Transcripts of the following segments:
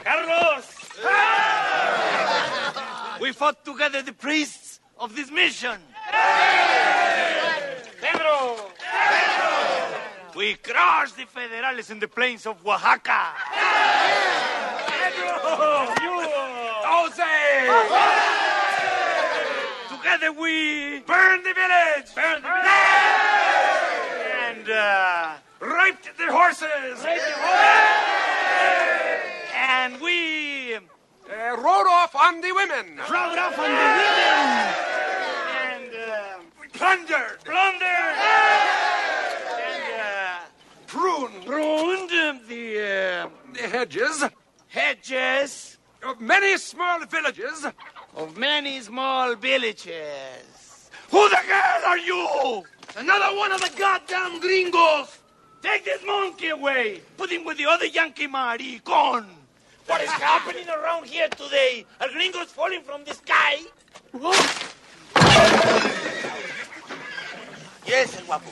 Carlos! We fought together the priests of this mission. Pedro! We crushed the federales in the plains of Oaxaca. Pedro! Jose! Together we burned the village! And raped the horses! And we rode off on the women! And we plundered! And pruned the hedges of many small villages. Who the hell are you? Another one of the goddamn gringos! Take this monkey away! Put him with the other Yankee maricon! What is happening around here today? Are gringos falling from the sky? Yes, el guapo.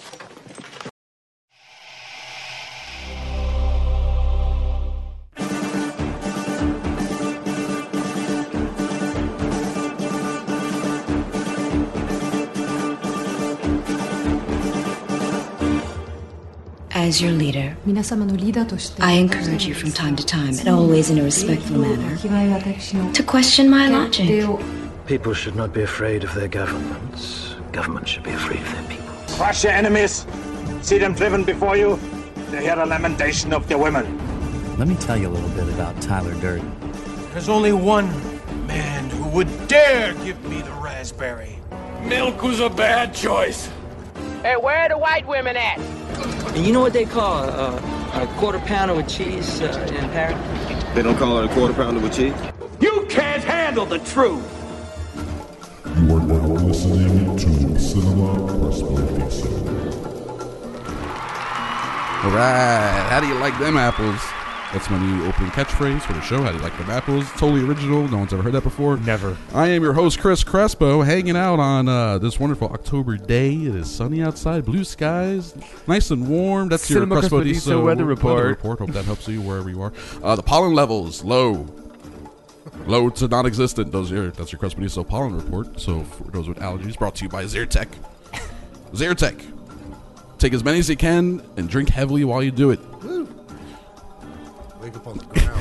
As your leader, I encourage you from time to time, and always in a respectful manner, to question my logic. People should not be afraid of their governments. Governments should be afraid of their people. Crush your enemies. See them driven before you. To hear the lamentation of the women. Let me tell you a little bit about Tyler Durden. There's only one man who would dare give me the raspberry. Milk was a bad choice. Hey, where are the white women at? You know what they call a quarter pounder with cheese in Paris? They don't call it a quarter pounder with cheese? You can't handle the truth. You are now listening to Cinema Presbyterian. All right, how do you like them apples? That's my new opening catchphrase for the show. How do you like them apples? Totally original. No one's ever heard that before. Never. I am your host, Chris Crespo, hanging out on this wonderful October day. It is sunny outside, blue skies, nice and warm. That's Cinema your Crespodiso weather report. Hope that helps you wherever you are. The pollen levels, low. Low to non-existent. That's your Crespodiso pollen report. So for those with allergies, brought to you by Zyrtec. Zyrtec. Take as many as you can and drink heavily while you do it. Woo. Wake up on the ground.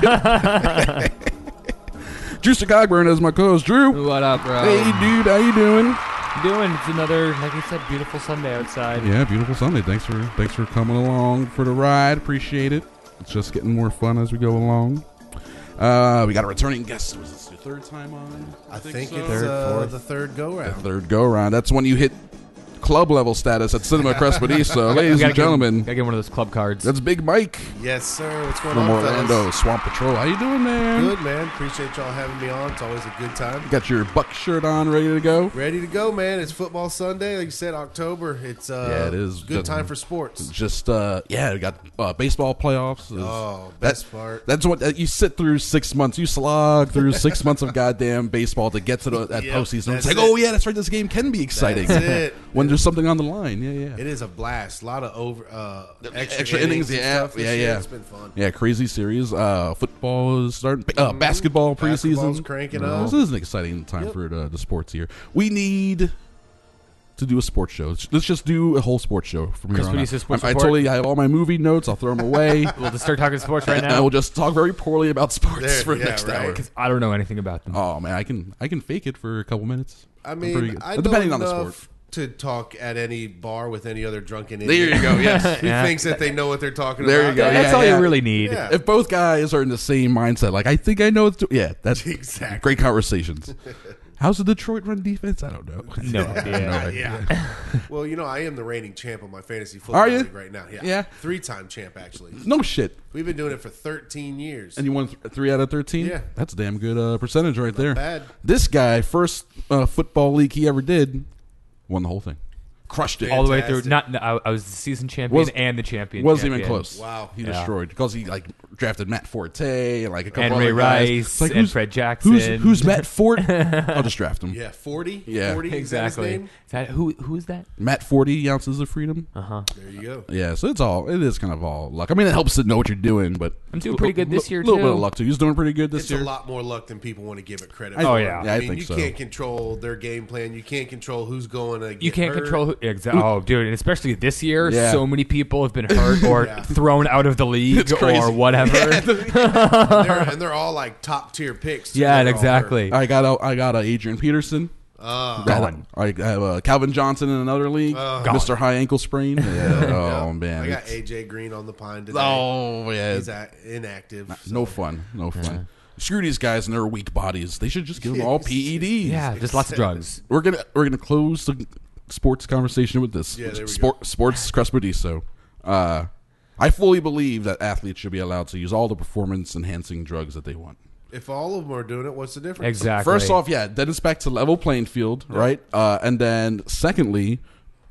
Drewster Cogburn is my co-host. Drew. What up, bro? Hey, dude. How you doing? It's another, like you said, beautiful Sunday outside. Yeah, beautiful Sunday. Thanks for coming along for the ride. Appreciate it. It's just getting more fun as we go along. We got a returning guest. Was this your third time on? I think so. it's the third go-round. The third go-round. That's when you hit club level status at Cinema Crespodiso. Ladies and gentlemen. Gotta get one of those club cards. That's Big Mike. Yes, sir. What's going from on, Orlando, fellas? Swamp Patrol. How you doing, man? Good, man. Appreciate y'all having me on. It's always a good time. You got your Buck shirt on, ready to go? Ready to go, man. It's football Sunday. Like you said, October. It's it is good time for sports. Just, we got baseball playoffs. Best part. That's what you sit through 6 months. You slog through 6 months of goddamn baseball to get to that postseason. It's like, oh, yeah, that's right. This game can be exciting. That's it. When there's something on the line. Yeah. It is a blast. A lot of extra innings. Yeah. It's been fun. Yeah, crazy series. Football is starting. Basketball preseason. Basketball's cranking up. This is an exciting time for the sports here. We need to do a sports show. Let's just do a whole sports show from here on out. I have all my movie notes. I'll throw them away. We'll just start talking sports right now. And we'll just talk very poorly about sports for the next hour. Because I don't know anything about them. Oh man, I can fake it for a couple minutes. I mean, depending on the sport. To talk at any bar with any other drunken There idiot. you go. Yes, who thinks that they know what they're talking there about. You go. That's all you really need. Yeah. If both guys are in the same mindset, like I think I know what's that's exactly great conversations. How's the Detroit run defense? I don't know. No idea. Well, I am the reigning champ of my fantasy football league right now. Yeah. 3-time champ, actually. No shit. We've been doing it for 13 years. And you won 3 out of 13? Yeah. That's a damn good percentage right there. Bad. This guy, first football league he ever did, won the whole thing. Crushed it all the way through. I was the season champion and the champion. Wasn't even close. Wow. He destroyed because he drafted Matt Forte and like a couple And other Ray guys. Rice It's like, and Fred Jackson. Who's Matt Forte? I'll just draft him. Yeah, 40? Yeah. 40, Exactly. Is Is that who is that? Matt 40 ounces of freedom. there you go. Yeah, so it is kind of all luck. I mean, it helps to know what you're doing, but I'm doing pretty good this year, A little too. bit of luck too. He's doing pretty good this It's year. a lot more luck than people want to give it credit I- for. Oh, yeah. Yeah, I mean, think you so. can't control their game plan. You can't control who's going to get You can't hurt. control who. Oh, dude, and especially this year, Yeah. so many people have been hurt or thrown out of the league It's crazy. or whatever. and they're all like top tier picks. too. Yeah, They're all exactly. I got Adrian Peterson. Gone. I have Calvin Johnson in another league. Mr. High Ankle Sprain. Yeah. Oh man. I got It's- AJ Green on the pine today. Oh yeah. He's inactive. No fun. No fun. Screw these guys and their weak bodies. They should just give them all PEDs. Yeah, just lots of drugs. We're gonna close the sports conversation with this. Yeah, there we go. Sports Crespediso. I fully believe that athletes should be allowed to use all the performance enhancing drugs that they want. If all of them are doing it, what's the difference? Exactly. First off, then it's back to level playing field, right? And then secondly,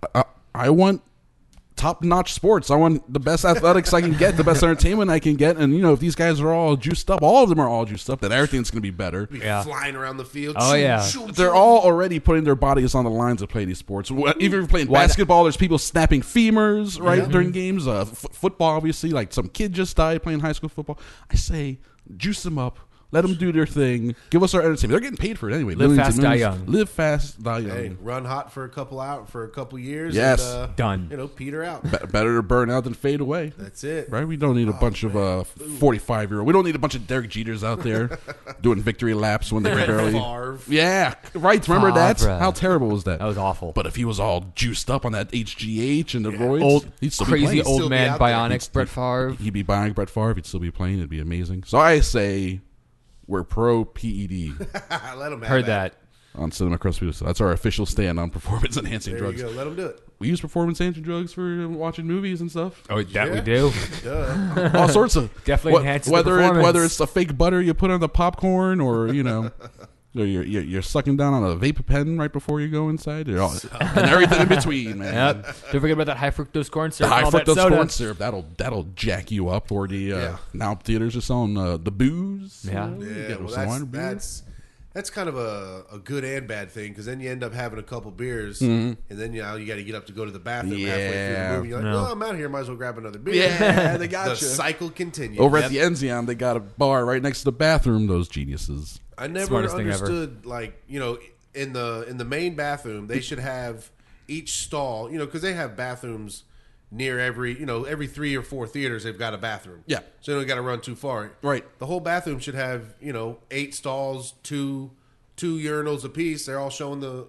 I want top-notch sports. I want the best athletics I can get, the best entertainment I can get. And, if these guys are all juiced up, all of them are all juiced up, then everything's going to be better. Flying around the field. Oh, yeah. They're all already putting their bodies on the line to play these sports. Even if you're playing basketball, there's people snapping femurs, right, during games. Football, obviously, like some kid just died playing high school football. I say, juice them up. Let them do their thing. Give us our entertainment. They're getting paid for it anyway. Live Millions fast, and die millions. young. Live fast, die young. Hey, run hot for a couple years. Yes. and, Done. Peter out. Better to burn out than fade away. That's it. Right? We don't need a bunch of 45-year-old. We don't need a bunch of Derek Jeters out there doing victory laps when they were barely. Favre. Yeah, right. Remember that? Favre. How terrible was that? That was awful. But if he was all juiced up on that HGH and the roids, Old, he'd still be crazy playing. Still old be man out there. bionic Brett Favre. He'd be bionic Brett Favre. He'd still be playing. It'd be amazing. So I say we're pro PED Let them have Heard that. on Cinema Crespediso. So that's our official stand on performance enhancing There drugs. you go. Let them do it. We use performance enhancing drugs for watching movies and stuff. Oh, that we do. Duh. All sorts of Definitely enhances the whether performance. it's the fake butter you put on the popcorn or or you're sucking down on a vape pen right before you go inside and everything in between, man. Yep. Don't forget about that high fructose corn The syrup. high and all that fructose soda. corn syrup that'll jack you up. Or the now theaters are selling the booze. Yeah. Yeah, Get well, some wine or beer. that's kind of a good and bad thing because then you end up having a couple beers Mhm. and then you got to get up to go to the bathroom Yeah. halfway through the movie. You're like, No. well, I'm out here, might as well grab another beer. Yeah, they got the you. cycle continues. Over at the Enzion, they got a bar right next to the bathroom. Those geniuses. I never Smartest thing ever. understood, like, in the main bathroom, they should have each stall, because they have bathrooms near every 3 or 4 theaters, they've got a bathroom. Yeah. So you don't got to run too far. Right. The whole bathroom should have, 8 stalls, two urinals apiece. They're all showing the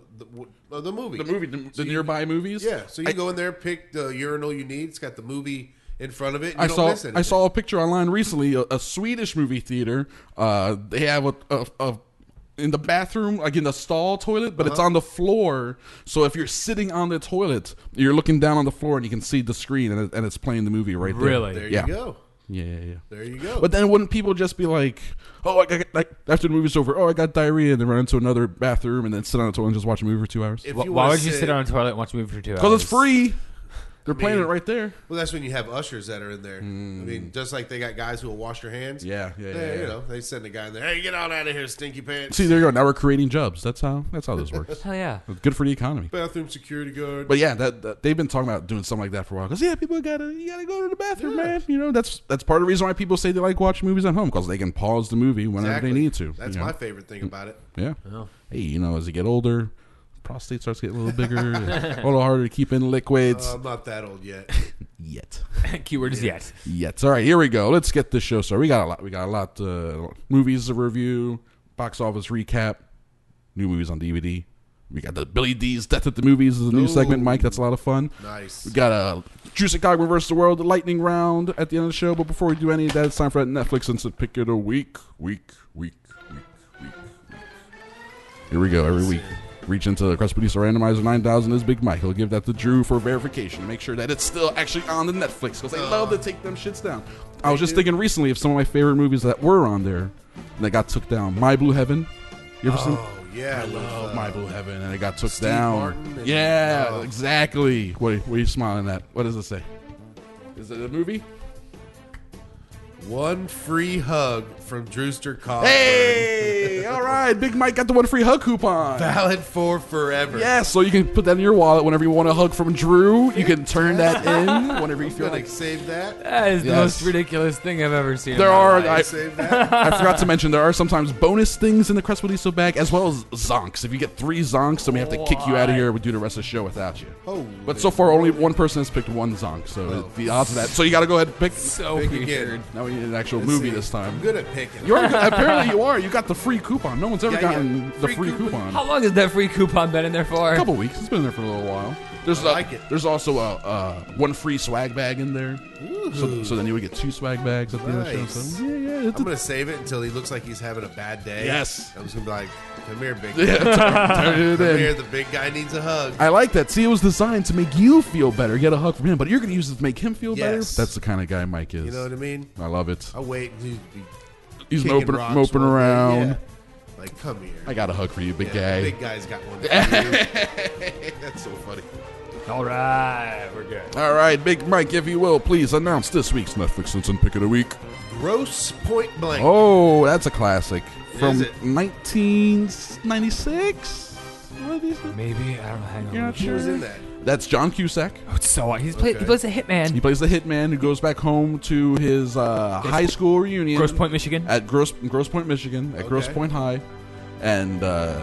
movie. The nearby movies. Yeah. So you go in there, pick the urinal you need. It's got the movie in front of it. And I you don't miss saw anything. I saw a picture online recently. A Swedish movie theater. They have a in the bathroom, like in the stall toilet, but it's on the floor. So if you're sitting on the toilet, you're looking down on the floor and you can see the screen and it's playing the movie right there. Really? There Yeah. you go. Yeah. There you go. But then wouldn't people just be like, oh, after the movie's over, I got diarrhea, and then run into another bathroom and then sit on the toilet and just watch a movie for 2 hours? If Why you would wanna you sit on a toilet and watch a movie for 2 hours? Because it's free. They're playing it right there. Well, that's when you have ushers that are in there. I mean, just like they got guys who will wash your hands. Yeah. They send a guy in there. Hey, get on out of here, stinky pants. See, there you go. Now we're creating jobs. That's how this works. Hell yeah. It's good for the economy. Bathroom security guard. But yeah, that they've been talking about doing something like that for a while. Because people you gotta go to the bathroom, man. That's part of the reation why people say they like watching movies at home because they can pause the movie whenever they need to. That's my favorite thing about it. Yeah. Oh. Hey, as you get older, prostate starts getting a little bigger, a little harder to keep in liquids. I'm not that old yet. Yet. Keyword is yet. Yet. All right, here we go. Let's get this show started. We got a lot. Movies to review, box office recap, new movies on DVD. We got the Billy D's Death at the Movies is a new segment, Mike. That's a lot of fun. Nice. We got a Juicy Cogman versus the World, the lightning round at the end of the show. But before we do any of that, it's time for that Netflix Instant Pick of the Week. Here we go. Every week, reach into the Crespediso Randomizer 9000 is Big Mike. He'll give that to Drew for verification. Make sure that it's still actually on the Netflix because they love to take them shits down. I was just thinking recently of some of my favorite movies that were on there and they got took down. My Blue Heaven. You ever seen? Yeah, I love My Blue Heaven, and it got took Steve down. Martin Yeah, exactly. What are you smiling at? What does it say? Is it a movie? One free hug from Drewster Cogburn. Hey, all right. Big Mike got the one free hug coupon. Valid for forever. Yeah, so you can put that in your wallet whenever you want a hug from Drew. You can turn that in whenever you feel like. Save that. That is the most ridiculous thing I've ever seen. There are. Save that. I forgot to mention there are sometimes bonus things in the Crespediso bag as well as zonks. If you get 3 zonks, then we have to kick you out of here. We do the rest of the show without you. But so far, only one person has picked 1 zonk. So the odds of that. So you got to go ahead and pick. So Pick weird. again. Now we need an actual movie this time. I'm good at picking. You are good. Apparently you are. You got the free coupon. No one's ever gotten the free coupon. How long has that free coupon been in there for? A couple weeks. It's been there for a little while. There's also a 1 free swag bag in there. So then you would get 2 swag bags at the end of the show. So, I'm going to save it until he looks like he's having a bad day. Yes. I'm just going to be like, come here, big Yeah, guy. turn it Come in. here, the big guy needs a hug. I like that. See, it was designed to make you feel better. Get a hug from him, but you're going to use it to make him feel better. Yes. That's the kind of guy Mike is. You know what I mean? I love it. I'll wait. He's kicking moping rocks moping one day. around. Yeah. Like, come here. I got a hug for you, big Yeah, guy. Big guy's got one. For you. That's so funny. All right, we're good. All right, Big Mike, if you will, please announce this week's Netflix Instant Pick of the Week. Gross Point Blank. Oh, that's a classic from Is it? 1996. Maybe, I don't know. Hang on. You're not Who was sure? in that? That's John Cusack. Oh, it's so he plays a hitman. He plays the hitman who goes back home to his high school reunion. Grosse Pointe, Michigan. At Grosse Pointe, Michigan, at Grosse Pointe High. And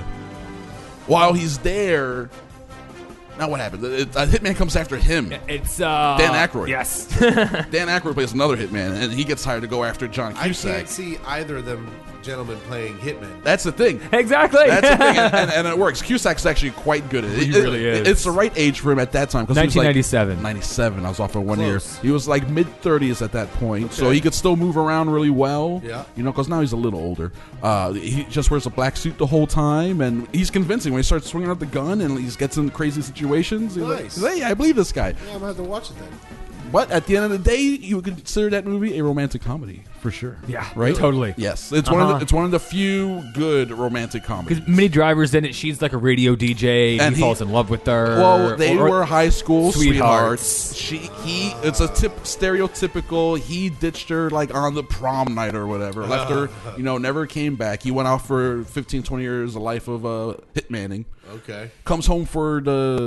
while he's there, now what happened? A hitman comes after him. It's Dan Aykroyd. Yes. Dan Aykroyd plays another hitman, and he gets hired to go after John I Cusack. can't see either of them gentlemen playing hitmen. That's the thing. Exactly. That's the thing, and it works. Cusack's actually quite good at it. He really is. It's the right age for him at that time. 1997. 97. I was off for 1 year. Close. He was like mid-30s at that point, so he could still move around really well. Yeah. You know, because now he's a little older. He just wears a black suit the whole time, and he's convincing when he starts swinging out the gun and he gets in crazy situations. Nice. He's like, hey, I believe this guy. Yeah, I'm going to have to watch it then. But at the end of the day, you would consider that movie a romantic comedy for sure. Yeah, right. totally. Yes, it's one of the few good romantic comedies. Because Minnie Driver's in it. She's like a radio DJ. And he falls in love with her. Well, they or were high school sweethearts. It's a stereotypical. He ditched her like on the prom night or whatever. Left her, never came back. He went off for 15, 20 years, a life of hitmanning. Okay. Comes home for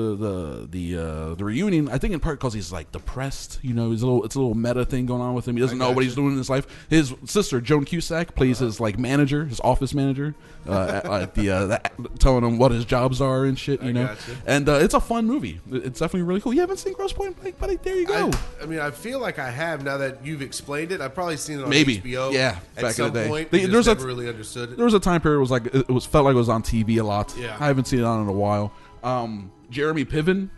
the reunion. I think in part because he's like depressed. It's a little meta thing going on with him. He doesn't know what he's doing in his life. His sister Joan Cusack plays his like manager, his office manager, at telling him what his jobs are and shit. Gotcha. And it's a fun movie. It's definitely really cool. You haven't seen Grosse Pointe Blank, buddy? There you go. I mean, I feel like I have now that you've explained it. I've probably seen it on Maybe. HBO. Yeah, at back some in the day. point. There's Never really understood it. There was a time period it felt like it was on TV a lot. Yeah. I haven't seen it on in a while. Jeremy Piven,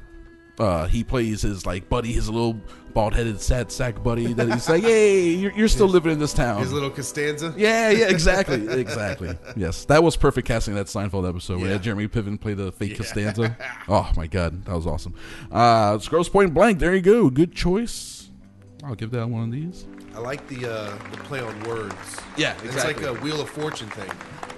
he plays his like buddy, his little bald-headed sad sack buddy that he's like, hey, you're still living in this town. His little Costanza. Yeah, exactly. Yes, that was perfect casting that Seinfeld episode where Jeremy Piven played the fake Costanza. Oh my god, that was awesome. It's Grosse Pointe Blank. There you go. Good choice. I'll give that one of these. I like the play on words. Yeah, It's exactly. like a Wheel of Fortune thing.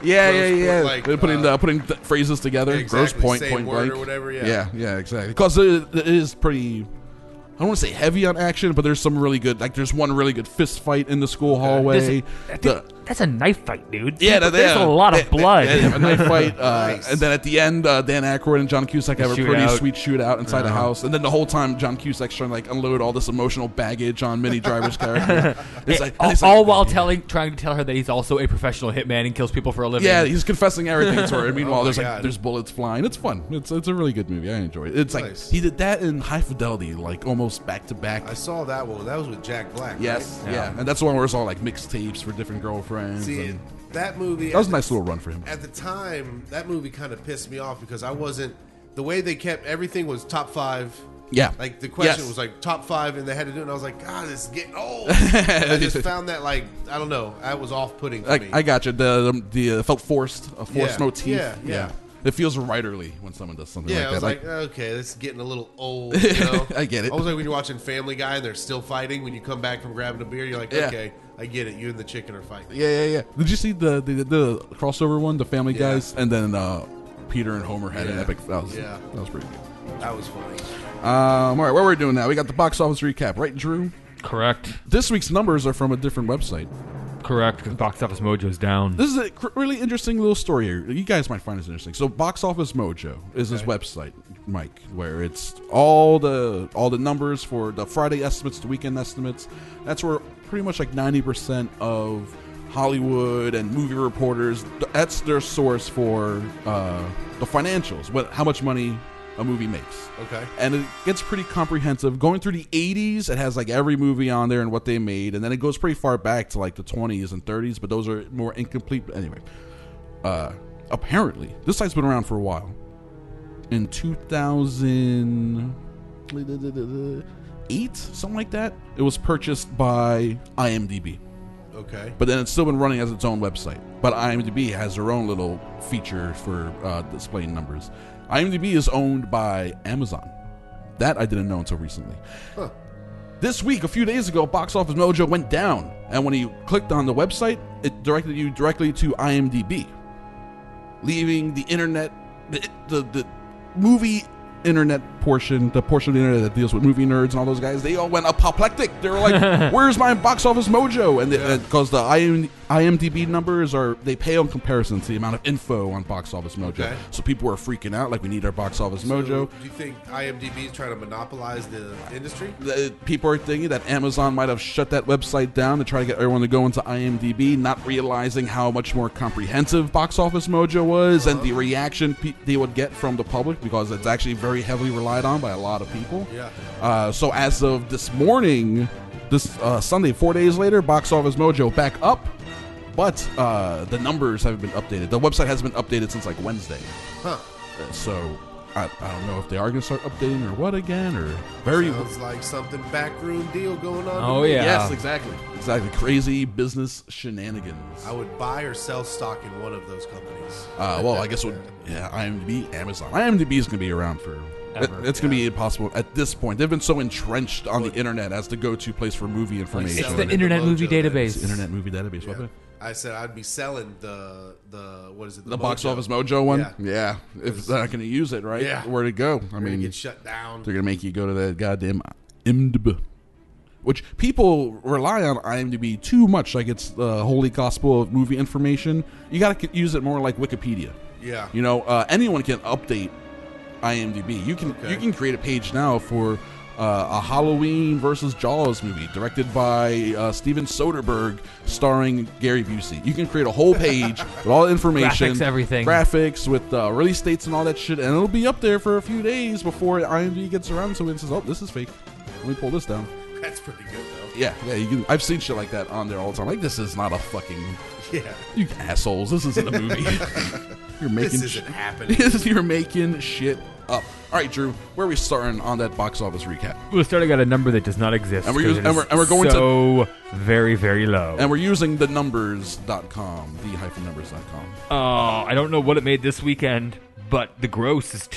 Yeah. Like, They're putting phrases together. exactly, Grosse Point, same point word blank. or whatever, Yeah, exactly. Because it is pretty. I don't want to say heavy on action, but there's some really good. Like there's one really good fist fight in the school hallway. That's a knife fight, dude. Yeah, there's a lot of blood. A knife fight, and then at the end, Dan Aykroyd and John Cusack have a pretty sweet shootout inside the house. And then the whole time, John Cusack's trying to like unload all this emotional baggage on Minnie Driver's character. It's all while trying to tell her that he's also a professional hitman and kills people for a living. Yeah, he's confessing everything to her. And meanwhile, Oh there's bullets flying. It's fun. It's a really good movie. I enjoy it. It's Nice. like he did that in High Fidelity, like almost back to back. I saw that one. That was with Jack Black. Yes, right? yeah, and that's the one where it's all like mixtapes for different girlfriends. See, and that movie. that was a nice little run for him. At the time, that movie kind of pissed me off because I wasn't. The way they kept everything was top 5. Yeah, like the question was like top 5, and they had to do it. And I was like, God, this is getting old. I just found that like I don't know, that was off-putting for me. I got you. The felt forced, a forced motif. Yeah. It feels writerly when someone does something like that. I was like, okay, this is getting a little old. You know? I get it. I was like when you're watching Family Guy and they're still fighting. When you come back from grabbing a beer, you're like, okay, I get it. You and the chicken are fighting. Yeah. Did you see the crossover one, the Family Guys, and then Peter and Homer had an epic. That was pretty good. That was funny. All right, what we're doing now? We got the box office recap, right, Drew? Correct. This week's numbers are from a different website. Correct, because Box Office Mojo's down. This is a really interesting little story here. You guys might find this interesting. So, Box Office Mojo is this website, Mike, where it's all the numbers for the Friday estimates, the weekend estimates. That's where pretty much like 90% of Hollywood and movie reporters, that's their source for the financials, how much money a movie makes. Okay. And it gets pretty comprehensive. Going through the 80s, it has like every movie on there and what they made, and then it goes pretty far back to like the 20s and 30s, but those are more incomplete. Anyway, apparently, this site's been around for a while. In 2008, something like that, it was purchased by IMDb. Okay. But then it's still been running as its own website. But IMDb has their own little feature for displaying numbers. IMDb is owned by Amazon. That I didn't know until recently. Huh. This week, a few days ago, Box Office Mojo went down. And when you clicked on the website, it directed you directly to IMDb. Leaving the internet, the movie internet portion, the portion of the internet that deals with movie nerds and all those guys, they all went apoplectic. They were like, where's my Box Office Mojo? And because the IMDb numbers they pay on comparison to the amount of info on Box Office Mojo. Okay. So people are freaking out, like, we need our Box Office Mojo. Do you think IMDb is trying to monopolize the industry? People are thinking that Amazon might have shut that website down to try to get everyone to go into IMDb, not realizing how much more comprehensive Box Office Mojo was and the reaction they would get from the public, because it's actually very heavily relied on by a lot of people. Yeah. So as of this morning, this Sunday, 4 days later, Box Office Mojo back up, but the numbers haven't been updated. The website hasn't been updated since like Wednesday. Huh. So I don't know if they are going to start updating or what again, or sounds like something backroom deal going on. Oh yeah. Yes, exactly. Crazy business shenanigans. I would buy or sell stock in one of those companies. Well, I guess IMDb, Amazon. IMDb is going to be around for. It's going to be impossible at this point. They've been so entrenched on the internet as the go-to place for movie information. It's the Internet Movie Database. It's the Internet Movie Database. Yeah. I said I'd be selling the what is it? The Box Office Mojo one. Yeah. If they're not going to use it, right? Yeah. Where'd it go? I mean, get shut down. They're going to make you go to that goddamn IMDb, which people rely on IMDb too much. Like it's the holy gospel of movie information. You got to use it more like Wikipedia. Yeah. You know, anyone can update IMDb. You can create a page now for a Halloween versus Jaws movie directed by Steven Soderbergh, starring Gary Busey. You can create a whole page with all the information, graphics, everything, graphics with release dates and all that shit, and it'll be up there for a few days before IMDb gets around. So it says, "Oh, this is fake. Let me pull this down." That's pretty good though. Yeah. You can, I've seen shit like that on there all the time. Like, this is not a fucking. Yeah. You assholes! This isn't a movie. You're making. This isn't happening. You're making shit up. All right, Drew, where are we starting on that box office recap? We're starting at a number that does not exist. And we're going so very, very low. And we're using the numbers.com, the-numbers.com. I don't know what it made this weekend, but the gross is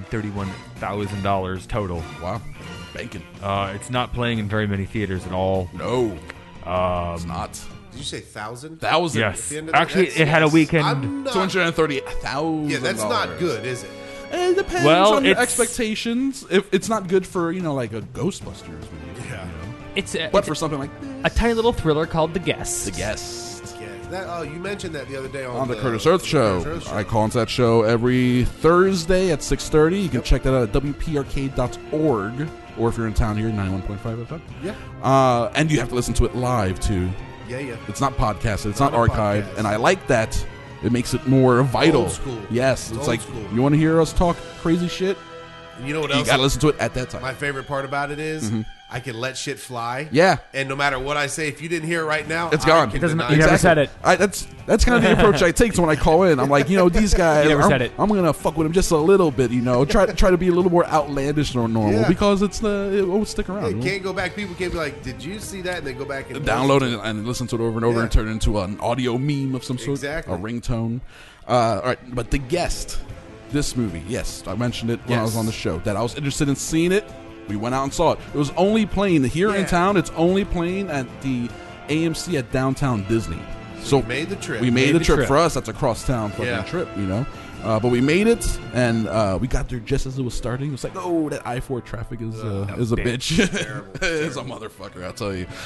$231,000 total. Wow. Banking. It's not playing in very many theaters at all. No. It's not. Did you say 1,000? 1,000. Yes. Actually, it had a weekend. $230,000. Yeah, that's not good, is it? It depends on your expectations. If it's not good for, like a Ghostbusters movie. Yeah. But for something like this. A tiny little thriller called The Guest. The Guest. You mentioned that the other day on the Curtis Earth Show. I call into that show every Thursday at 6:30. You can check that out at WPRK.org. Or if you're in town here, 91.5 FM. Yeah. And you have to listen to it live, too. Yeah. It's not podcasted. It's not archived. Podcast. And I like that. It makes it more vital. Old school. Yes. It's like, you want to hear us talk crazy shit? And you know what else? You got to listen to it at that time. My favorite part about it is I can let shit fly. Yeah. And no matter what I say, if you didn't hear it right now, it's gone. It doesn't. You never said it. That's kind of the approach I take to when I call in. I'm like, these guys. You never said it. I'm gonna fuck with them just a little bit. Try to be a little more outlandish than normal because it won't stick around. You can't go back. People can't be like, "Did you see that?" And then go back and download it and listen to it over and over and turn it into an audio meme of some sort. Exactly. A ringtone. All right, but The Guest. This movie, yes, I mentioned it when I was on the show that I was interested in seeing it. We went out and saw it. It was only playing here in town. It's only playing at the AMC at Downtown Disney. So we made the trip. We made the trip. For us, that's a cross-town fucking trip, But we made it, and we got there just as it was starting. It was like, oh, that I-4 traffic is a bitch. It's a motherfucker, I'll tell you.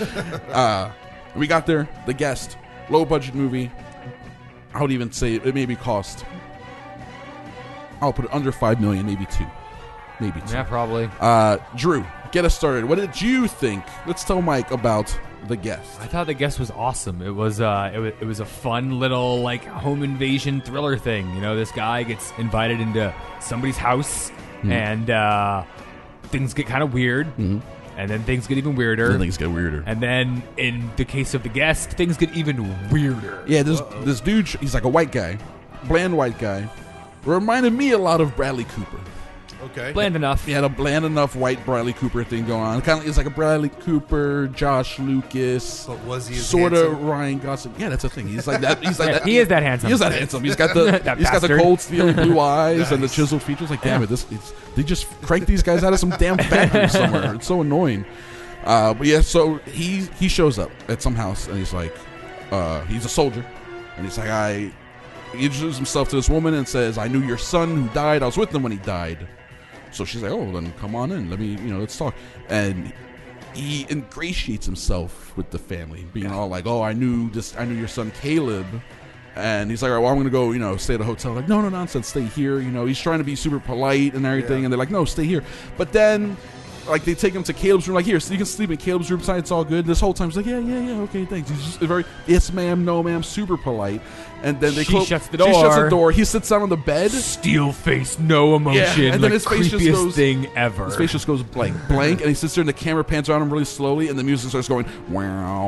We got there. The Guest, low-budget movie. I would even say it maybe cost, I'll put it under $5 million, maybe $2. Maybe $2. Yeah, probably. Drew, get us started. What did you think? Let's tell Mike about The Guest. I thought The Guest was awesome. It was a fun little like home invasion thriller thing. You know, this guy gets invited into somebody's house, and things get kind of weird, and then things get even weirder. Then things get weirder. And then in the case of The Guest, things get even weirder. Yeah, this dude, he's like a white guy, bland white guy. Reminded me a lot of Bradley Cooper. Okay. Bland enough. He had a bland enough white Bradley Cooper thing going on. Kind of, it's like a Bradley Cooper, Josh Lucas, but was he sort of Ryan Gosling? Yeah, that's the thing. He's like that. He's like that. He is that handsome. He is that handsome. He's got the the cold, steely blue eyes and the chiseled features. Like, damn it, they just crank these guys out of some damn factory somewhere. It's so annoying. But yeah, so he shows up at some house and he's like, he's a soldier, and he's like, he introduces himself to this woman and says, I knew your son who died. I was with him when he died. So she's like, oh, then come on in. Let's talk. And he ingratiates himself with the family, being all like, oh, I knew your son Caleb. And he's like, all right, well, I'm going to go, stay at a hotel. Like, no, nonsense, stay here. He's trying to be super polite and everything. Yeah. And they're like, no, stay here. But then, like, they take him to Caleb's room. Like, here, so you can sleep in Caleb's room tonight. It's all good. This whole time, he's like, yeah, okay, thanks. He's just very, yes, ma'am, no, ma'am, super polite. And then she shuts the door. She shuts the door. He sits down on the bed. Steel face, no emotion. Yeah, and then his face just goes thing ever. His face just goes blank, and he sits there, and the camera pans around him really slowly, and the music starts going wow,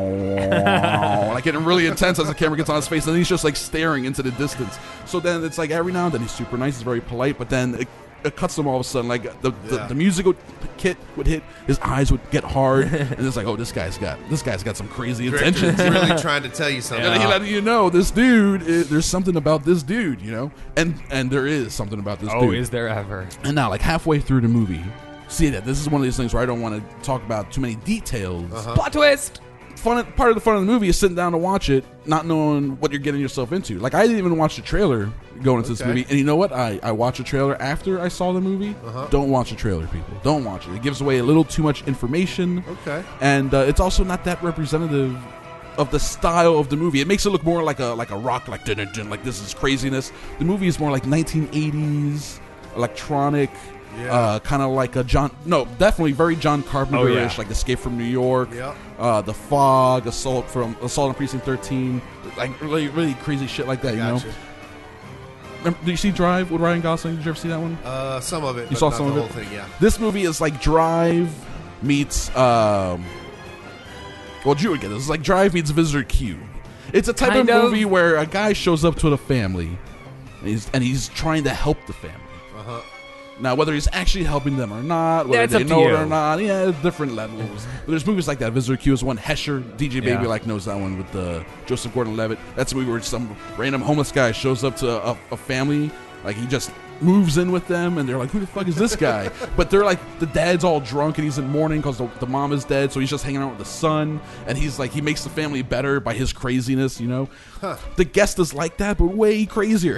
like getting really intense as the camera gets on his face, and then he's just like staring into the distance. So then it's like every now and then he's super nice, he's very polite, but then it cuts him all of a sudden. Like the musical kit would hit, his eyes would get hard, and it's like, oh, this guy's got some crazy intentions. He's really trying to tell you something. And he letting you know this dude. There's something about this dude, and there is something about this dude. Oh, is there ever? And now, like halfway through the movie, see that this is one of these things where I don't want to talk about too many details. Plot twist. Part of the fun of the movie is sitting down to watch it, not knowing what you're getting yourself into. Like, I didn't even watch the trailer going into this movie, and you know what? I watched a trailer after I saw the movie. Don't watch the trailer, people. Don't watch it. It gives away a little too much information. Okay. And it's also not that representative of the style of the movie. It makes it look more like a rock, like dun, dun, dun, like this is craziness. The movie is more like 1980s electronic. Yeah. Kind of like definitely very John Carpenter-ish, like Escape from New York, The Fog, Assault on Precinct 13, like really, really crazy shit like that. Did you see Drive with Ryan Gosling? Did you ever see that one? Some of it. You saw some of it. Whole thing, yeah. This movie is like Drive meets. Drew would get this. It's like Drive meets Visitor Q. It's a type of movie where a guy shows up to the family, and he's trying to help the family. Now, whether he's actually helping them or not, whether they know it or not, different levels. But there's movies like that. Visitor Q is one. Hesher, DJ Baby knows that one with Joseph Gordon-Levitt. That's a movie where some random homeless guy shows up to a family. Like, he just moves in with them, and they're like, who the fuck is this guy? But they're like, the dad's all drunk, and he's in mourning because the mom is dead, so he's just hanging out with the son, and he's like, he makes the family better by his craziness, The Guest is like that, but way crazier.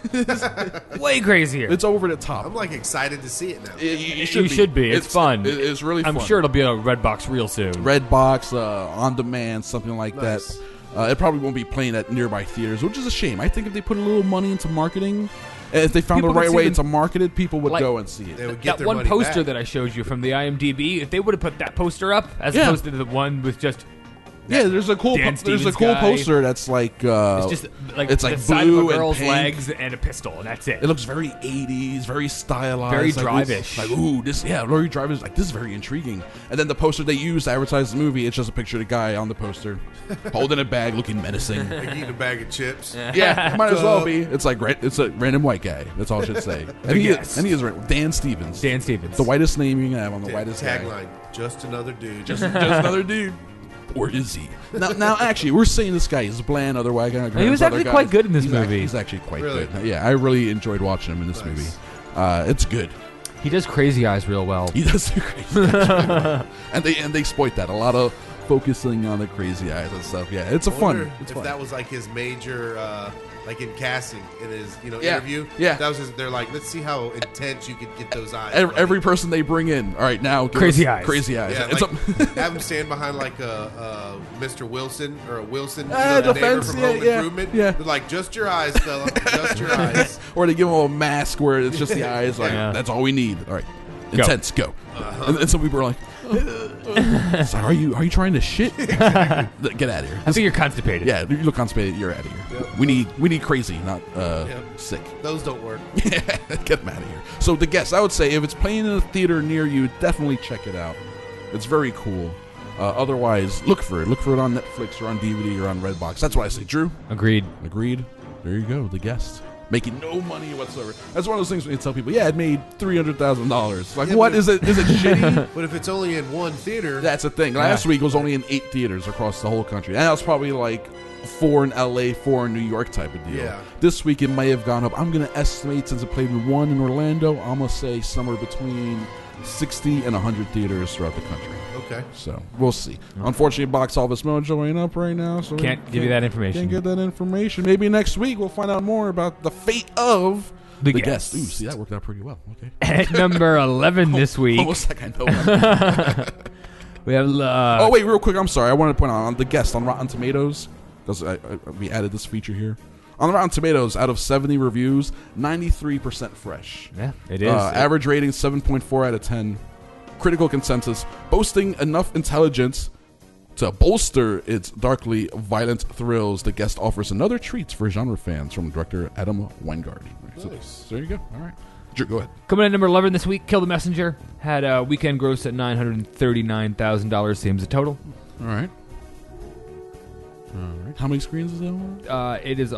Way crazier. It's over the top. I'm like excited to see it now. You should be. It's fun. It's really fun. I'm sure it'll be on Redbox real soon. Redbox, on demand, something like that. It probably won't be playing at nearby theaters, which is a shame. I think if they put a little money into marketing, if they found the right way to market it, people would go and see it. They would get that one poster that I showed you from the IMDb, if they would have put that poster up as opposed to the one with just there's a cool poster that's like it's just like it's the like side blue of a girl's and pink. legs and a pistol, and that's it. It looks very 80s, very stylized, very like Drive-ish. Like, ooh, Laurie Drive is like, this is very intriguing. And then the poster they use to advertise the movie, it's just a picture of the guy on the poster holding a bag, looking menacing, like eating a bag of chips. Yeah, might as well be. It's like it's a random white guy. That's all I should say. And he is Dan Stevens. Dan Stevens, the whitest name you can have on the whitest tagline. Guy. Just another dude. Just another dude. Or is he? Now, actually, we're saying this guy is bland. Otherwise, he was actually quite good in this movie. He's actually quite good. Yeah, I really enjoyed watching him in this movie. It's good. He does Crazy Eyes real well. He does do Crazy Eyes. And they exploit that. A lot of focusing on the crazy eyes and stuff. Yeah, it's a I fun. wonder It's if fun. that was like his major, like in casting in his Yeah. interview. Yeah. That was his, they're like, let's see how intense you could get those eyes. Every person they bring in. All right, now give Crazy us eyes. Crazy eyes. Yeah, It's like, a- have him stand behind like a Mr. Wilson or a Wilson, Ah, the neighbor defense, from yeah, Home yeah, Improvement. yeah. They're like, just your eyes, fella, just your eyes. or they give them a mask where it's just the eyes. Like Yeah. that's all we need. All right, Go. intense, go. And some people are like, it's like, are you trying to shit? Get out of here. I think you're constipated. Yeah, you look constipated. You're out of here. Yep. We need crazy, not sick. Those don't work. Get them out of here. So The Guest, I would say if it's playing in a theater near you, definitely check it out. It's very cool. Otherwise, look for it. Look for it on Netflix or on DVD or on Redbox. That's what I say. Drew? Agreed. There you go. The Guest. Making no money whatsoever. That's one of those things when you tell people, yeah, it made $300,000. Like, Yeah, what but is it? Is it shitty? But if it's only in one theater, That's the thing. Last week it was only in 8 theaters across the whole country. And that was probably like 4 in LA, 4 in New York type of deal. Yeah. This week it may have gone up. I'm going to estimate, since it played in 1 in Orlando, I'm going to say somewhere between 60 and 100 theaters throughout the country. okay. So we'll see. Unfortunately, Box Office Mojo ain't up right now, so we Can't give you that information. Can't get that information. Maybe next week we'll find out more about the fate of The Guest. Guest. Ooh, see, that worked out pretty well. Okay. At number 11 this week, Almost like I know. we have. Oh wait, real quick. I'm sorry. I wanted to point out on The Guest on Rotten Tomatoes, because we added this feature here. On Rotten Tomatoes, out of 70 reviews, 93% fresh. Yeah, it is. Average rating 7.4 out of 10. Critical consensus, boasting enough intelligence to bolster its darkly violent thrills. The Guest offers another treat for genre fans from director Adam Wingard. So there you go. All right. Drew, go ahead. Coming in at number 11 this week, Kill the Messenger. Had a weekend gross at $939,000, same as the total. All right. How many screens is that on? It is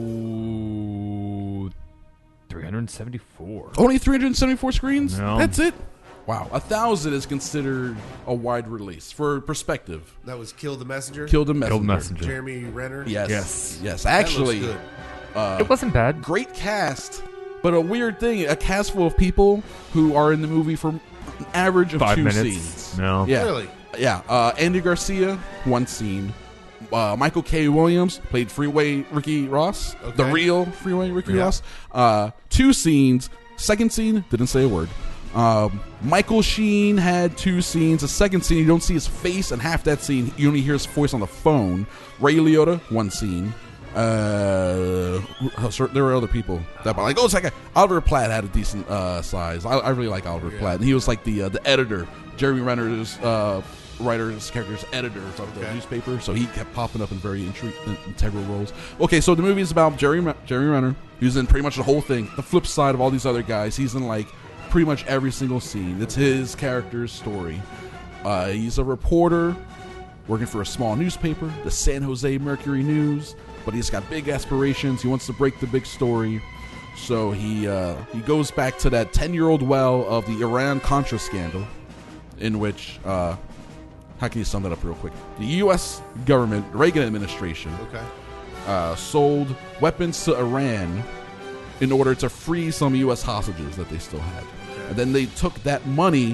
on 374. Only 374 screens? No. That's it? Wow. 1,000 is considered a wide release. For perspective, That was Kill the Messenger. Kill the Messenger. Kill the Messenger. Jeremy Renner. Yes. Yes. Actually, That looks good. It wasn't bad. great cast, but a weird thing, a cast full of people who are in the movie for an average of 5 2 minutes. scenes. No. Yeah. Really? Yeah. Andy Garcia, 1 scene. Michael K. Williams played Freeway Ricky Ross, the Okay. real Freeway Ricky Yeah. Ross. 2 scenes. Second scene, didn't say a word. Michael Sheen had 2 scenes. The second scene, you don't see his face, and half that scene, you only hear his voice on the phone. Ray Liotta, 1 scene. There were other people that, like, oh, it's like Oliver Platt had a decent size. I really like Oliver Platt, and he was like the editor, Jeremy Renner's writer's character's editor of the newspaper, so he kept popping up in very integral roles. Okay, so the movie is about Jeremy Renner. He's in pretty much the whole thing. The flip side of all these other guys, he's in like pretty much every single scene. It's his character's story. He's a reporter working for a small newspaper, the San Jose Mercury News, but he's got big aspirations. He wants to break the big story. So he goes back to that 10-year-old well of the Iran-Contra scandal, in which, how can you sum that up real quick? The U.S. government, Reagan administration, sold weapons to Iran in order to free some U.S. hostages that they still had. And then they took that money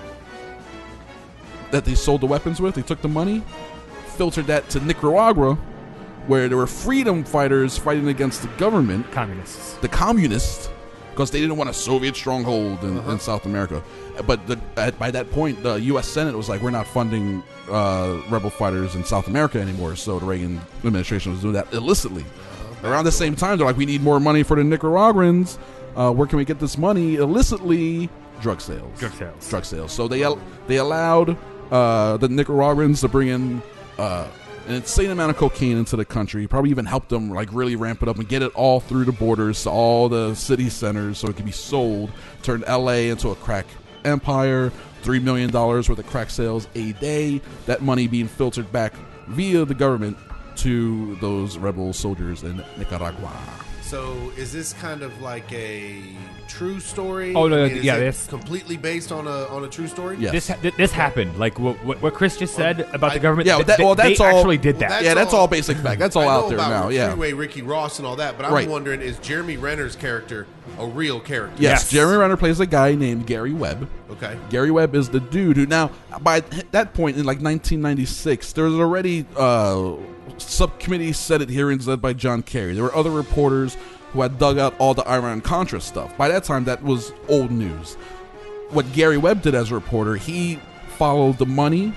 that they sold the weapons with, they took the money, filtered that to Nicaragua, where there were freedom fighters fighting against the government. Communists. The communists, because they didn't want a Soviet stronghold in South America. But by that point, the U.S. Senate was like, we're not funding rebel fighters in South America anymore. So the Reagan administration was doing that illicitly. Around the same time, they're like, we need more money for the Nicaraguans. Where can we get this money illicitly? Drug sales. Drug sales. So they allowed the Nicaraguans to bring in an insane amount of cocaine into the country. Probably even helped them like really ramp it up and get it all through the borders to all the city centers so it could be sold. Turned L.A. into a crack empire. $3 million worth of crack sales a day. That money being filtered back via the government to those rebel soldiers in Nicaragua. So is this kind of like a true story? Oh, no, I mean, is yeah, it this completely based on a true story? Yes. This happened. Like what Chris just said about the government. Yeah, they all. actually did that. That's all basic fact. That's all I know out there about now. Yeah. Freeway Ricky Ross and all that, but I'm wondering, is Jeremy Renner's character a real character? Yes. Jeremy Renner plays a guy named Gary Webb. Okay. Gary Webb is the dude who now, by that point in like 1996, there was already subcommittee Senate hearings led by John Kerry. There were other reporters who had dug out all the Iran-Contra stuff. By that time, that was old news. What Gary Webb did as a reporter, he followed the money,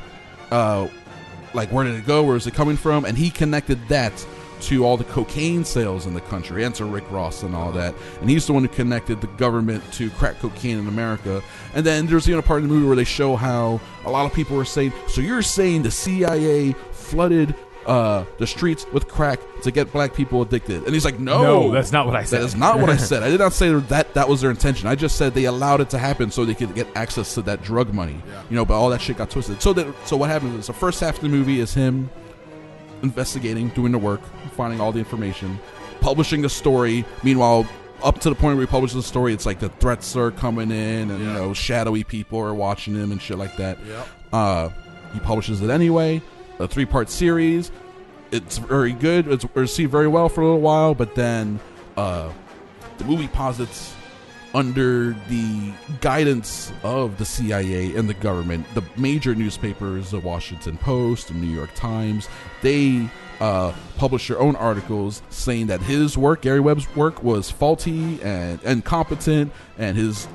like where did it go, where is it coming from, and he connected that to all the cocaine sales in the country and to Rick Ross and all that. And he's the one who connected the government to crack cocaine in America. And then there's even a part of the movie where they show how a lot of people were saying, so you're saying the CIA flooded the streets with crack to get black people addicted? And he's like, no, that's not what I said. That is not what I said. I did not say that was their intention. I just said they allowed it to happen so they could get access to that drug money. But all that shit got twisted. So what happens is the first half of the movie is him investigating, doing the work, finding all the information, publishing the story. Meanwhile, up to the point where he publishes the story, it's like the threats are coming in, and shadowy people are watching him and shit like that. He publishes it anyway. A 3-part series. It's very good. It's received very well for a little while, but then the movie posits, under the guidance of the CIA and the government, the major newspapers, the Washington Post, the New York Times, they publish their own articles saying that his work, Gary Webb's work, was faulty and incompetent, and his